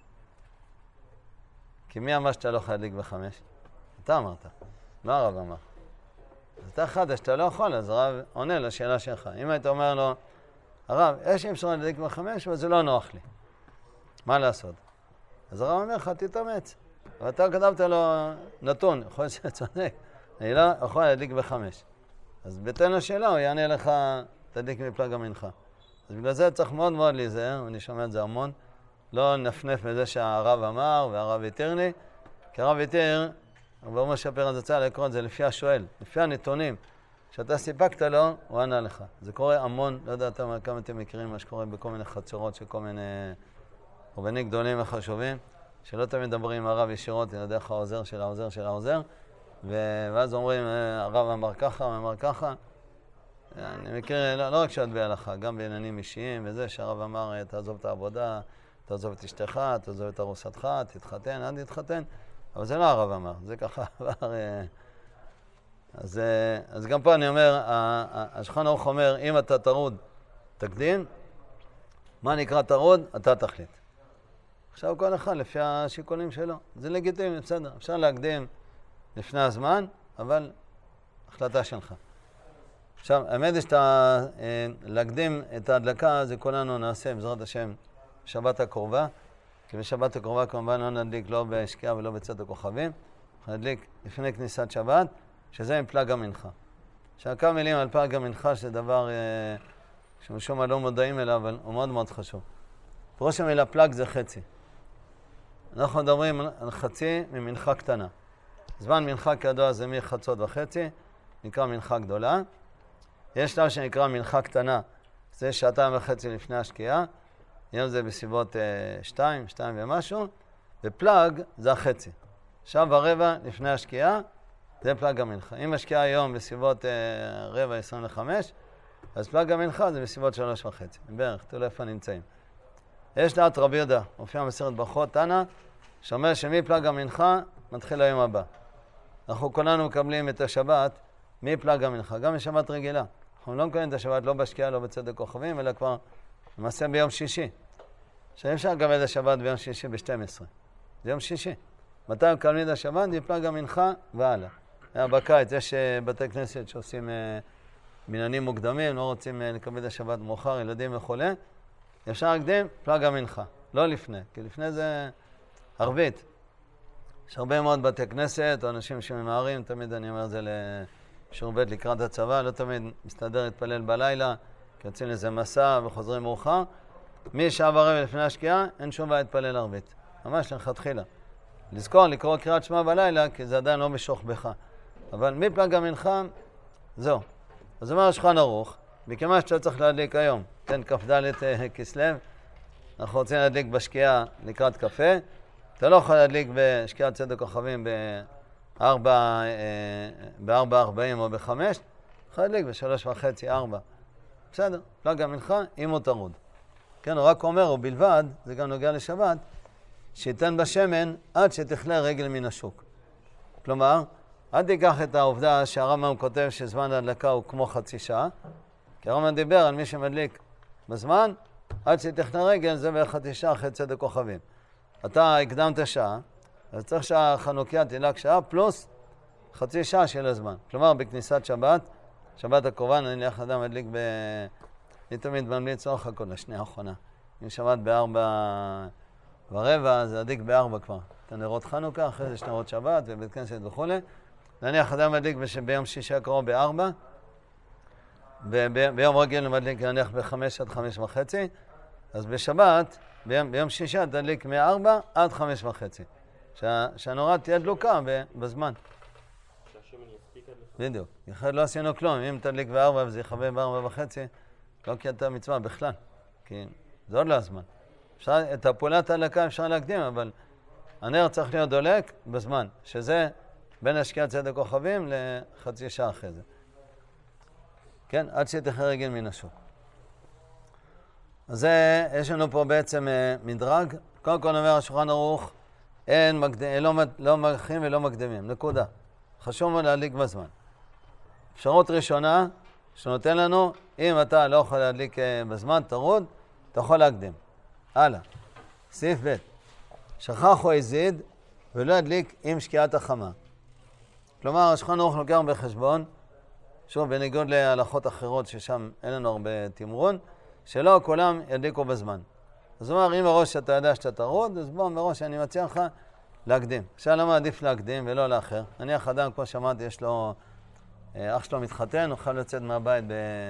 כי מי אמר שאתה לא יכול להדליק ב5? אתה אמרת, לא הרב אמר. אז אתה חדש, אתה לא יכול, אז הרב עונה לשאלה שלך. אם היית אומר לו, הרב, יש אפשר להדליק ב5, אבל זה לא נוח לי. מה לעשות? אז הרב אומר לך, תתאמץ. ואתה כתבת לו נתון, יכול להיות שאתה צודק. אני לא יכול להדליק ב5. אז בתן השאלה, הוא יענה לך, תדליק מפלג המנחה. אז בגלל זה צריך מאוד מאוד להיזהר, ואני שומע את זה המון. לא נפנף בזה שהרב אמר והרב התיר לי, כי הרב התיר, אבל הוא משפר את זה, צריך לקרוא את זה לפי השואל, לפי הנתונים. כשאתה סיפקת לו, הוא ענה לך. זה קורה המון, לא יודע כמה אתם מכירים מה שקורה בכל מיני חצרות של כל מיני רבנים גדולים וחשובים, שלא תמיד מדברים עם הרב ישירות, אלא דרך העוזר של העוזר של העוזר, ואז אומרים, הרב אמר ככה, הוא אמר ככה. אני מכיר, לא רק שאת בהלכה, גם בעניינים אישיים וזה, שהרב אמר, תעזוב את העבודה, תעזוב את אשתך, תעזוב את ארוסתך, תתחתן, אל תתחתן. אבל זה לא הרב אמר, זה ככה עבר. אז גם פה אני אומר, השולחן ערוך אומר, אם אתה טרוד, תקדים. מה נקרא טרוד? אתה תחליט. עכשיו כל אחד לפי השיקולים שלו. זה לגיטימי, בסדר. אפשר להקדים לפני הזמן, אבל החלטה שלך. עכשיו, האמת היא שאתה להקדים את ההדלקה, זה כולנו נעשה בעזרת השם שבת הקרובה. כי בשבת הקרובה כמובן לא נדליק לא בשקיעה ולא בצאת הכוכבים. נדליק לפני כניסת שבת, שזה עם פלג המנחה. עכשיו כמה מילים על פלג המנחה, שזה דבר שמשום מה לא מודעים אליו, אבל הוא מאוד מאוד חשוב. פירוש המילה פלג זה חצי. אנחנו מדברים על חצי ממנחה קטנה. זמן מנחה כידוע זה מחצות וחצי, נקרא מנחה גדולה. יש שלב שנקרא מנחה קטנה, זה 2.5 לפני השקיעה, היום זה בסביבות 2 ומשהו, ופלג זה החצי. 1.25 לפני השקיעה, זה פלג המנחה. אם השקיעה היום בסביבות 4:25, אז פלג המנחה זה בסביבות 3.5, בערך, תראו איפה נמצאים. יש דעת רבי יהודה, מופיע מסכת ברכות, תנא, שאומר שמפלג המנחה מתחיל היום הבא. אנחנו כולנו מקבלים את השבת מפלג המנחה, גם בשבת רגילה. אנחנו לא מקבלים את השבת לא בשקיעה, לא בצאת הכוכבים, אלא כבר למעשה ביום שישי. עכשיו אפשר לקבל את השבת ביום שישי ב-12. זה יום שישי. מתי מקבלים את השבת? מפלג המנחה והלאה. בקיץ יש בתי כנסת שעושים מניינים מוקדמים, לא רוצים לקבל את השבת מאוחר, ילדים וכולי. אפשר להקדים פלג המנחה, לא לפני, כי לפני זה ערבית. יש הרבה מאוד בתי כנסת, או אנשים שממהרים, תמיד אני אומר את זה לשיעור ב' לקראת הצבא, לא תמיד מסתדר להתפלל בלילה, כי יוצאים לזה מסע וחוזרים מאוחר. מ1:15 לפני השקיעה, אין שום בעיה להתפלל ערבית. ממש לכתחילה. לזכור, לקרוא קריאת שמע בלילה, כי זה עדיין לא משוך בך. אבל מפלג המנחה, זהו. אז אומר השולחן ערוך, מכיוון שאתה צריך להדליק היום, כן, כ"ד כסלו, אנחנו רוצים להדליק בשקיעה לקראת קפה, אתה לא יכול להדליק בשקיעת צאת הכוכבים ב-4:40 או ב-5, יכול להדליק ב-3:30, 4. בסדר, פלג המנחה, אם הוא טרוד. כן, הוא רק אומר, הוא בלבד, זה גם נוגע לשבת, שייתן בשמן עד שתכלה רגל מן השוק. כלומר, אל תיקח את העובדה שהרמב"ם כותב שזמן ההדלקה הוא כמו חצי שעה, כי הרמב"ם דיבר על מי שמדליק בזמן, עד שתכלה רגל זה בחצי שעה אחרי צאת הכוכבים. אתה הקדמת שעה, אז צריך שהחנוכיה תדלק שעה פלוס חצי שעה של הזמן. כלומר, בכניסת שבת הקרובה, אני נלך אדם מדליק אני תמיד ממליץ לא לחכות לשנייה האחרונה. אם שבת ב-4:15, זה עדיק ב-4 כבר. את הנרות חנוכה, אחרי זה שנרות שבת ובית כנסת וכו'. נניח אדם מדליק ביום שישי הקרוב ב-4, ביום רגיל מדליק נניח ב-5 עד 5:30, אז בשבת, ביום שישי תדליק מ-4 עד 5:30. שהנורה תהיה דלוקה בזמן. בדיוק. אחרת לא עשינו כלום. אם תדליק ב-4 וזה יחווה ב-4:30, לא קיימת מצווה בכלל. כי זה עוד לא הזמן. את הפעולת ההדלקה אפשר להקדים, אבל הנר צריך להיות דולק בזמן, שזה בין השקיעת צאת הכוכבים לחצי שעה אחרי זה. כן, עד שתכלה רגל מן השוק. אז יש לנו פה בעצם מדרג. קודם כל אומר השולחן ערוך, לא מאחרים ולא מקדימים, נקודה. חשוב מאוד להדליק בזמן. אפשרות ראשונה שנותן לנו, אם אתה לא יכול להדליק בזמן, תרוד, אתה יכול להקדים. הלאה. סעיף ב' שכח או הזיד ולא ידליק עם שקיעת החמה. כלומר, השולחן ערוך לוקח בחשבון, שוב, בניגוד להלכות אחרות ששם אין לנו הרבה תמרון, שלא כולם ידליקו בזמן. זאת אומרת, אם מראש אתה יודע שאתה תרוד, אז בוא מראש אני מציע לך להקדים. עכשיו למה עדיף להקדים ולא לאחר? נניח אדם, כמו שאמרתי, יש לו, אח שלו מתחתן, הוא חייב לצאת מהבית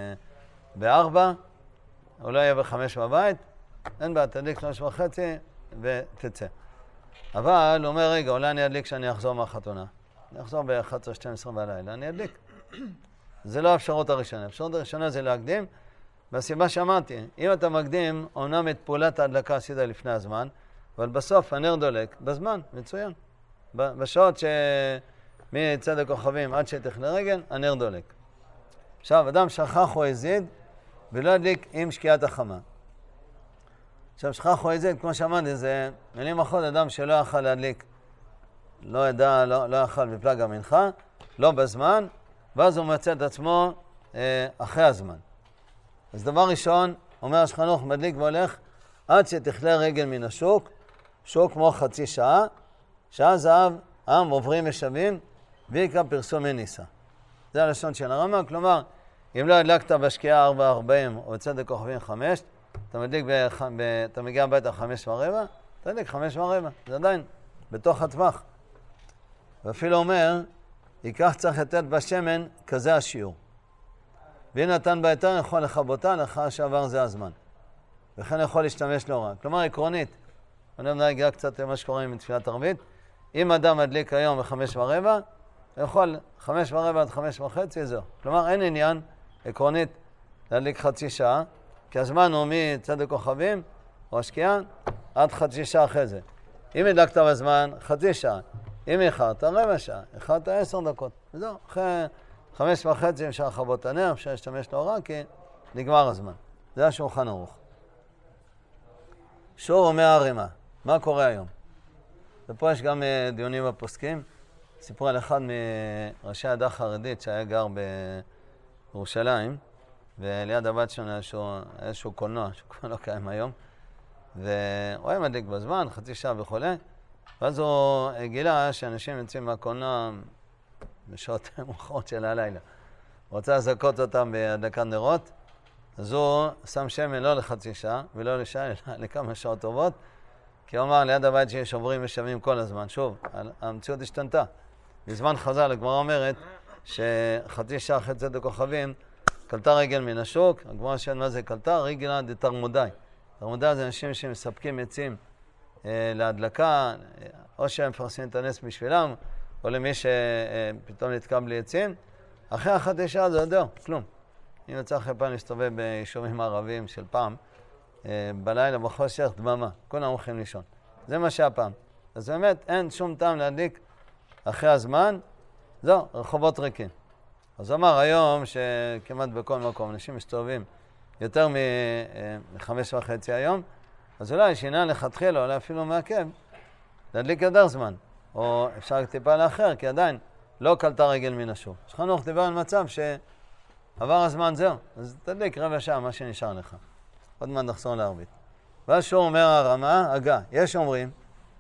ב-4, הוא לא יהיה ב-5 בבית, אין בעיה, תדליק 3:30 ותצא. אבל הוא אומר, רגע, אולי אני אדליק כשאני אחזור מהחתונה. אני אחזור ב-11-12 בלילה, אני אדליק. זה לא האפשרות הראשונה. האפשרות הראשונה זה להקדים. והסיבה שאמרתי, אם אתה מקדים, אומנם את פעולת ההדלקה עשית לפני הזמן, אבל בסוף הנר דולק בזמן, מצוין. בשעות מצד הכוכבים עד שתכלה רגל, הנר דולק. עכשיו, אדם שכח או הזיד ולא ידליק עם שקיעת החמה. עכשיו, שכח או הזיד, כמו שאמרתי, זה מילים אחרות, אדם שלא יכל להדליק, לא ידע, לא יכל בפלג המנחה, לא בזמן, ואז הוא מצא את עצמו אחרי הזמן. אז דבר ראשון, אומר השולחן ערוך, מדליק והולך עד שתכלה רגל מן השוק, שוק כמו חצי שעה, שעה זהב, עם עוברים ושבים, ויקרא פרסום מניסה. זה הלשון של הרמב"ם, כלומר, אם לא הדלקת בשקיעה 4:40 או בצד הכוכבים 5, אתה מגיע הביתה 5:15, תדליק 5:15, זה עדיין בתוך הטווח. ואפילו אומר, ייקח צריך לתת בשמן כזה השיעור. ואם נתן בהיתר יכול לכבותה לאחר שעבר זה הזמן. וכן יכול להשתמש לא רע. כלומר, עקרונית, אני נגיע קצת למה שקורה עם תפילת ערבית, אם אדם מדליק היום ב-5:15, הוא יכול 5:15 עד 5:30, זהו. כלומר, אין עניין עקרונית להדליק חצי שעה, כי הזמן הוא מצד הכוכבים, או השקיעה, עד חצי שעה אחרי זה. אם הדלקת בזמן, חצי שעה. אם איחרת, 15 שעה, איחרת 10 דקות. וזהו, אחרי 5:30 אפשר לכבות את הנר, אפשר להשתמש לא רע, כי נגמר הזמן. זה השולחן ערוך. שוב אומר הרימה, מה קורה היום? ופה יש גם דיונים בפוסקים. סיפור על אחד מראשי העדה החרדית שהיה גר בירושלים, וליד הבת שלנו היה איזשהו קולנוע, שכבר לא קיים היום, והוא היה מדליק בזמן, חצי שעה וכו'. ואז הוא גילה שאנשים יוצאים מהקולנוע בשעות מאוחרות של הלילה. הוא רוצה לזכות אותם בהדלקת נרות, אז הוא שם שמן לא לחצי שעה ולא לשעה, אלא לכמה שעות טובות, כי הוא אמר ליד הבית שיש עוברים ושבים כל הזמן. שוב, המציאות השתנתה. בזמן חז"ל הגמרא אומרת שחצי שעה אחרי צאת הכוכבים קלטה רגל מן השוק. הגמרא שואלת מה זה קלטה? רגל דתרמודאי. תרמודאי זה אנשים שמספקים עצים להדלקה, או שהם מפרסמים את הנס בשבילם, או למי שפתאום נתקע בלי עצים. אחרי החצי שעה זה יודע, כלום. אם יצא אחרי פעם להסתובב ביישובים ערביים של פעם, בלילה בחושך דממה, כולם הולכים לישון. זה מה שהיה פעם. אז באמת אין שום טעם להדליק אחרי הזמן, זהו, רחובות ריקים. אז אמר היום שכמעט בכל מקום אנשים מסתובבים יותר מ-5:30 היום, אז אולי שינה לכתחילה, אולי אפילו מעכב, להדליק יותר זמן. או אפשר טיפה לאחר, כי עדיין לא קלטה רגל מן השוק. השולחן ערוך דיבר על מצב שעבר הזמן זהו, אז תדליק רבע שעה, מה שנשאר לך. עוד מעט נחזור לערבית. ואז שהוא אומר הרמה, יש אומרים,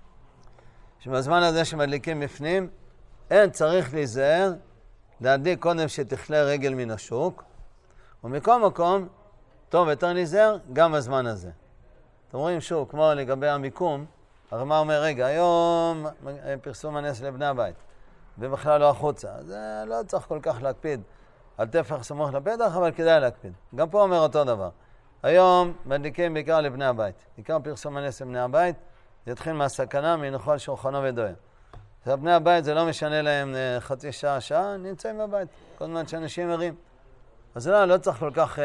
שבזמן הזה שמדליקים בפנים, אין צריך להיזהר, להדליק קודם שתכלה רגל מן השוק, ומכל מקום, טוב יותר להיזהר, גם בזמן הזה. אתם רואים שוב, כמו לגבי המיקום, הרמה אומר, רגע, היום פרסום הנס לבני הבית, ובכלל לא החוצה. אז לא צריך כל כך להקפיד על טפח סמוך לפתח, אבל כדאי להקפיד. גם פה אומר אותו דבר. היום מדליקים בעיקר לבני הבית. עיקר פרסום הנס לבני הבית, זה יתחיל מהסכנה, מנאכל שולחנו ודויה. עכשיו, בני הבית זה לא משנה להם חצי שעה, שעה, נמצאים בבית. כל זמן שאנשים ערים. אז לא צריך כל כך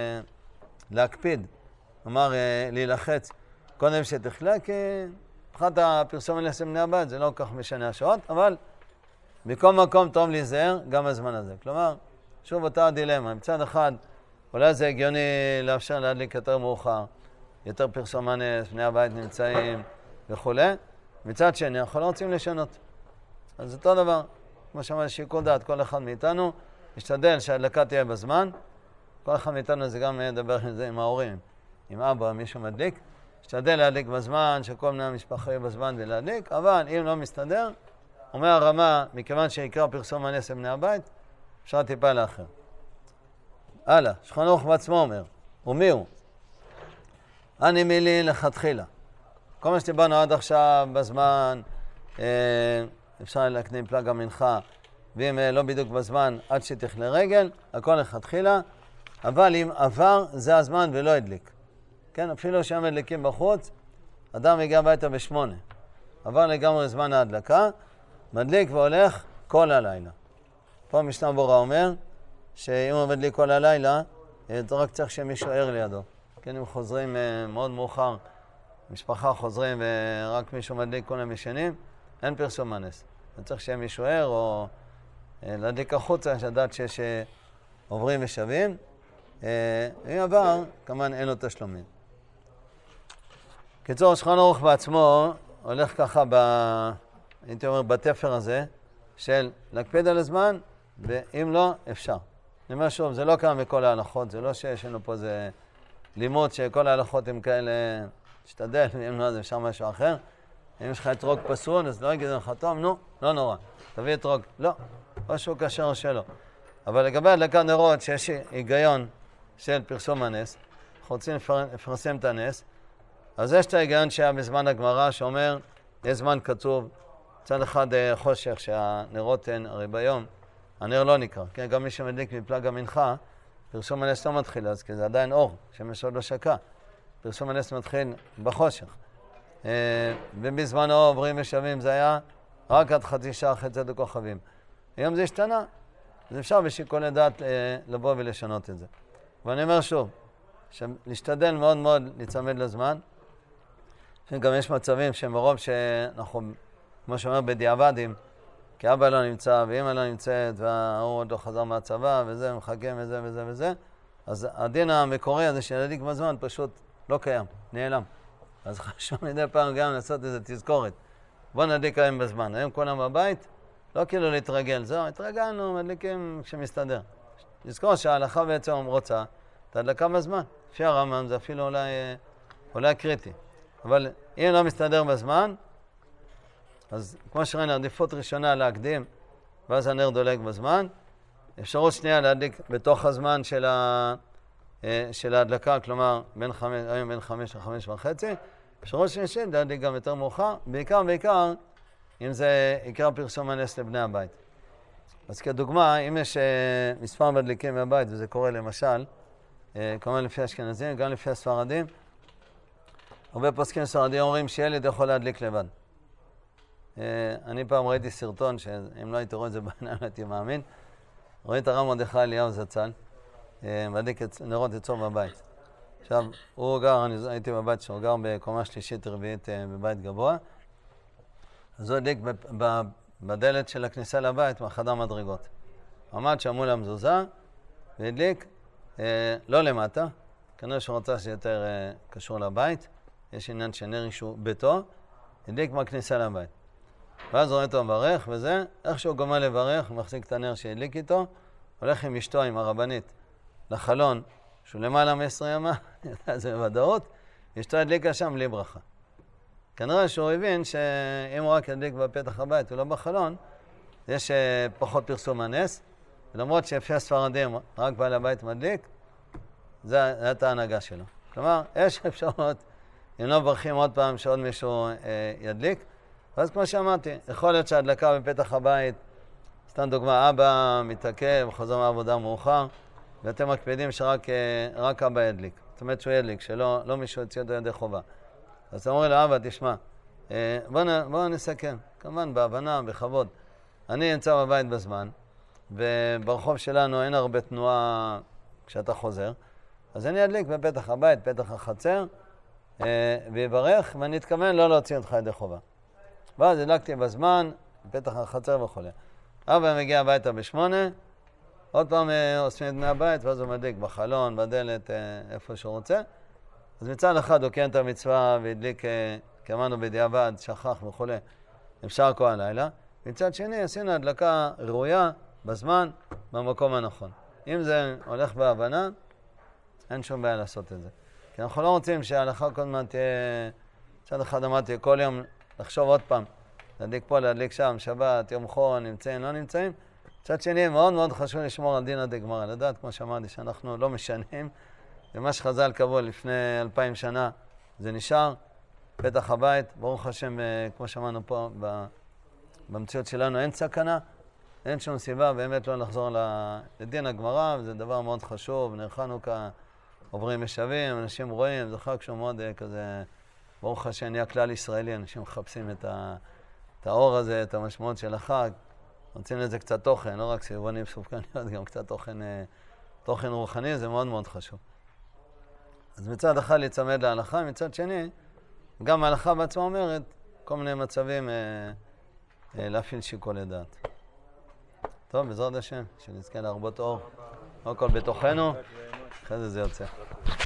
להקפיד, כלומר להילחץ קודם שתכלה, כי מבחינת הפרסום הנס לבני הבית זה לא כל כך משנה השעות, אבל בכל מקום טוב להיזהר גם בזמן הזה. כלומר, שוב אותה הדילמה. מצד אחד, אולי זה הגיוני לאפשר להדליק יותר מאוחר, יותר פרסום הנס, בני הבית נמצאים וכו'. מצד שני, אנחנו לא רוצים לשנות. אז אותו דבר, כמו שאמר שיקול דעת, כל אחד מאיתנו, משתדל שההדלקה תהיה בזמן. כל אחד מאיתנו זה גם מדבר על זה עם ההורים, עם אבא, מישהו מדליק. משתדל להדליק בזמן, שכל בני המשפחה יהיו בזמן ולהדליק, אבל אם לא מסתדר, אומר הרמה, מכיוון שיקרא פרסום הנס לבני הבית, אפשר טיפה לאחר. הלאה, שולחן ערוך בעצמו אומר, ומי הוא? אני מילי לכתחילה. כל מה שדיברנו עד עכשיו בזמן, אפשר להקדים פלג המנחה, ואם לא בדיוק בזמן, עד שתכלה רגל, הכל לכתחילה, אבל אם עבר, זה הזמן ולא הדליק. כן, אפילו שהם מדליקים בחוץ, אדם הגיע הביתה ב8. עבר לגמרי זמן ההדלקה, מדליק והולך כל הלילה. פה משנה ברורה אומר, שאם הוא מדליק כל הלילה, זה רק צריך שמישהו ער לידו. כן, אם חוזרים מאוד מאוחר, משפחה חוזרים ורק מישהו מדליק כל המשנים, אין פרסום הנס. צריך שיהיה מישהו ער או להדליק החוצה, שדעת שיש עוברים ושווים. אם עבר, כמובן אין לו תשלומים. קיצור, שולחן ערוך בעצמו הולך ככה הייתי אומר, בתפר הזה, של להקפיד על הזמן, ואם לא, אפשר. אני אומר שוב, זה לא קיים בכל ההלכות, זה לא שיש לנו פה איזה לימוד שכל ההלכות הם כאלה, תשתדל, אם לא, זה אפשר משהו אחר. אם יש לך אתרוג פסול, אז לא יגידו לך, טוב, נו, לא נורא, תביא אתרוג. לא, או שהוא קשר או שלא. אבל לגבי הדלקת נרות שיש היגיון של פרסום הנס, אנחנו רוצים לפרסם את הנס, אז יש את ההיגיון שהיה בזמן הגמרא שאומר, יש זמן קצוב, צד אחד חושך שהנרות הן, הרי ביום, הנר לא נקרא, כן? גם מי שמדליק מפלג המנחה, פרסום הנס לא מתחיל אז, כי זה עדיין אור, שמש עוד לא שקע. פרסום הנס מתחיל בחושך. ובזמנו עוברים ושווים זה היה רק עד חצי שעה אחרי צאת הכוכבים. היום זה השתנה, אז אפשר בשיקולי דעת לבוא ולשנות את זה. ואני אומר שוב, להשתדל מאוד מאוד להצמד לזמן, שגם יש מצבים שמרוב שאנחנו, כמו שאומר, בדיעבדים, כי אבא לא נמצא ואמא לא נמצאת והוא עוד לא חזר מהצבא וזה, מחכה וזה וזה וזה, אז הדין המקורי הזה של להדליק בזמן פשוט לא קיים, נעלם. אז חשוב מדי פעם גם לעשות איזו תזכורת. בוא נדליק היום בזמן. היום כולם בבית, לא כאילו להתרגל. זהו, התרגלנו, מדליקים כשמסתדר. תזכור שההלכה בעצם רוצה, את ההדלקה בזמן. לפי הרמב"ם זה אפילו אולי קריטי. אבל אם לא מסתדר בזמן, אז כמו שראינו, עדיפות ראשונה להקדים, ואז הנר דולק בזמן. אפשרות שנייה להדליק בתוך הזמן של ההדלקה, כלומר היום בין 5 ל5:30. אפשרות שלישית להדליק גם יותר מאוחר, בעיקר אם זה עיקר פרסום הנס לבני הבית. אז כדוגמה, אם יש מספר מדליקים מהבית, וזה קורה למשל, כמובן לפי אשכנזים, גם לפי הספרדים, הרבה פוסקים ספרדים אומרים שילד יכול להדליק לבד. אני פעם ראיתי סרטון, שאם לא הייתי רואה את זה בעיניים, הייתי מאמין. ראיתי את הרב מרדכי אליהו זצ"ל, מדליק נרות אצלו בבית. עכשיו, הוא גר, אני הייתי בבית שהוא גר בקומה שלישית רביעית בבית גבוה, אז הוא הדליק בדלת של הכניסה לבית מהחדר מדרגות. עמד שם מול המזוזה והדליק לא למטה, כנראה שהוא רוצה שזה יותר קשור לבית, יש עניין שנר אישור ביתו, הדליק מהכניסה לבית. ואז רואה אותו מברך וזה, איך שהוא גומר לברך, מחזיק את הנר שהדליק איתו, הולך עם אשתו, עם הרבנית, לחלון, שהוא למעלה מ-20 ימה, זה בוודאות, אשתו הדליקה שם בלי ברכה. כנראה שהוא הבין שאם הוא רק ידליק בפתח הבית ולא בחלון, יש פחות פרסום הנס, ולמרות שלפי הספרדים רק בעל הבית מדליק, זה הייתה ההנהגה שלו. כלומר, יש אפשרות, אם לא ברכים עוד פעם שעוד מישהו ידליק, ואז כמו שאמרתי, יכול להיות שההדלקה בפתח הבית, סתם דוגמה, אבא מתעכב, חוזר מהעבודה מאוחר, ואתם מקפידים שרק אבא ידליק. זאת אומרת שהוא ידליק, שלא מישהו יוציא אותו ידי חובה. אז אתה אומר לו, אבא, תשמע, בוא נסכם, כמובן בהבנה, בכבוד. אני אמצא בבית בזמן, וברחוב שלנו אין הרבה תנועה כשאתה חוזר, אז אני אדליק בפתח הבית, פתח החצר, ויברך, ואני אתכוון לא להוציא אותך ידי חובה. ואז הדלקתי בזמן, בפתח החצר וכו'. אבא מגיע הביתה ב8, עוד פעם עושים את בני הבית, ואז הוא מדליק בחלון, בדלת, איפה שהוא רוצה. אז מצד אחד הוא כן את המצווה והדליק כי אמרנו בדיעבד, שכח וכו', אפשר כל הלילה. מצד שני, עשינו הדלקה ראויה, בזמן, במקום הנכון. אם זה הולך בהבנה, אין שום בעיה לעשות את זה. כי אנחנו לא רוצים שההלכה כל הזמן תהיה, מצד אחד אמרתי, כל יום לחשוב עוד פעם, להדליק פה, להדליק שם, שבת, יום חול, נמצאים, לא נמצאים. מצד שני, מאוד מאוד חשוב לשמור על דין הדגמרא, לדעת, כמו שאמרתי, שאנחנו לא משנים, ומה שחז"ל קבעו לפני 2000 שנה, זה נשאר, פתח הבית, ברוך השם, כמו שאמרנו פה, במציאות שלנו אין סכנה, אין שום סיבה באמת לא לחזור לדין הגמרא, וזה דבר מאוד חשוב, נר חנוכה, עוברים משבים, אנשים רואים, זה חג שהוא מאוד כזה, ברוך השם, נהיה כלל ישראלי, אנשים מחפשים את האור הזה, את המשמעות של החג, רוצים לזה קצת תוכן, לא רק סביבונים סופקניות, גם קצת תוכן רוחני, זה מאוד מאוד חשוב. אז מצד אחד להצמד להלכה, מצד שני, גם ההלכה בעצמה אומרת, כל מיני מצבים להפעיל שיקולי דעת. טוב, בעזרת השם, שנזכה להרבות אור, לא הכל בתוכנו, אחרי זה יוצא.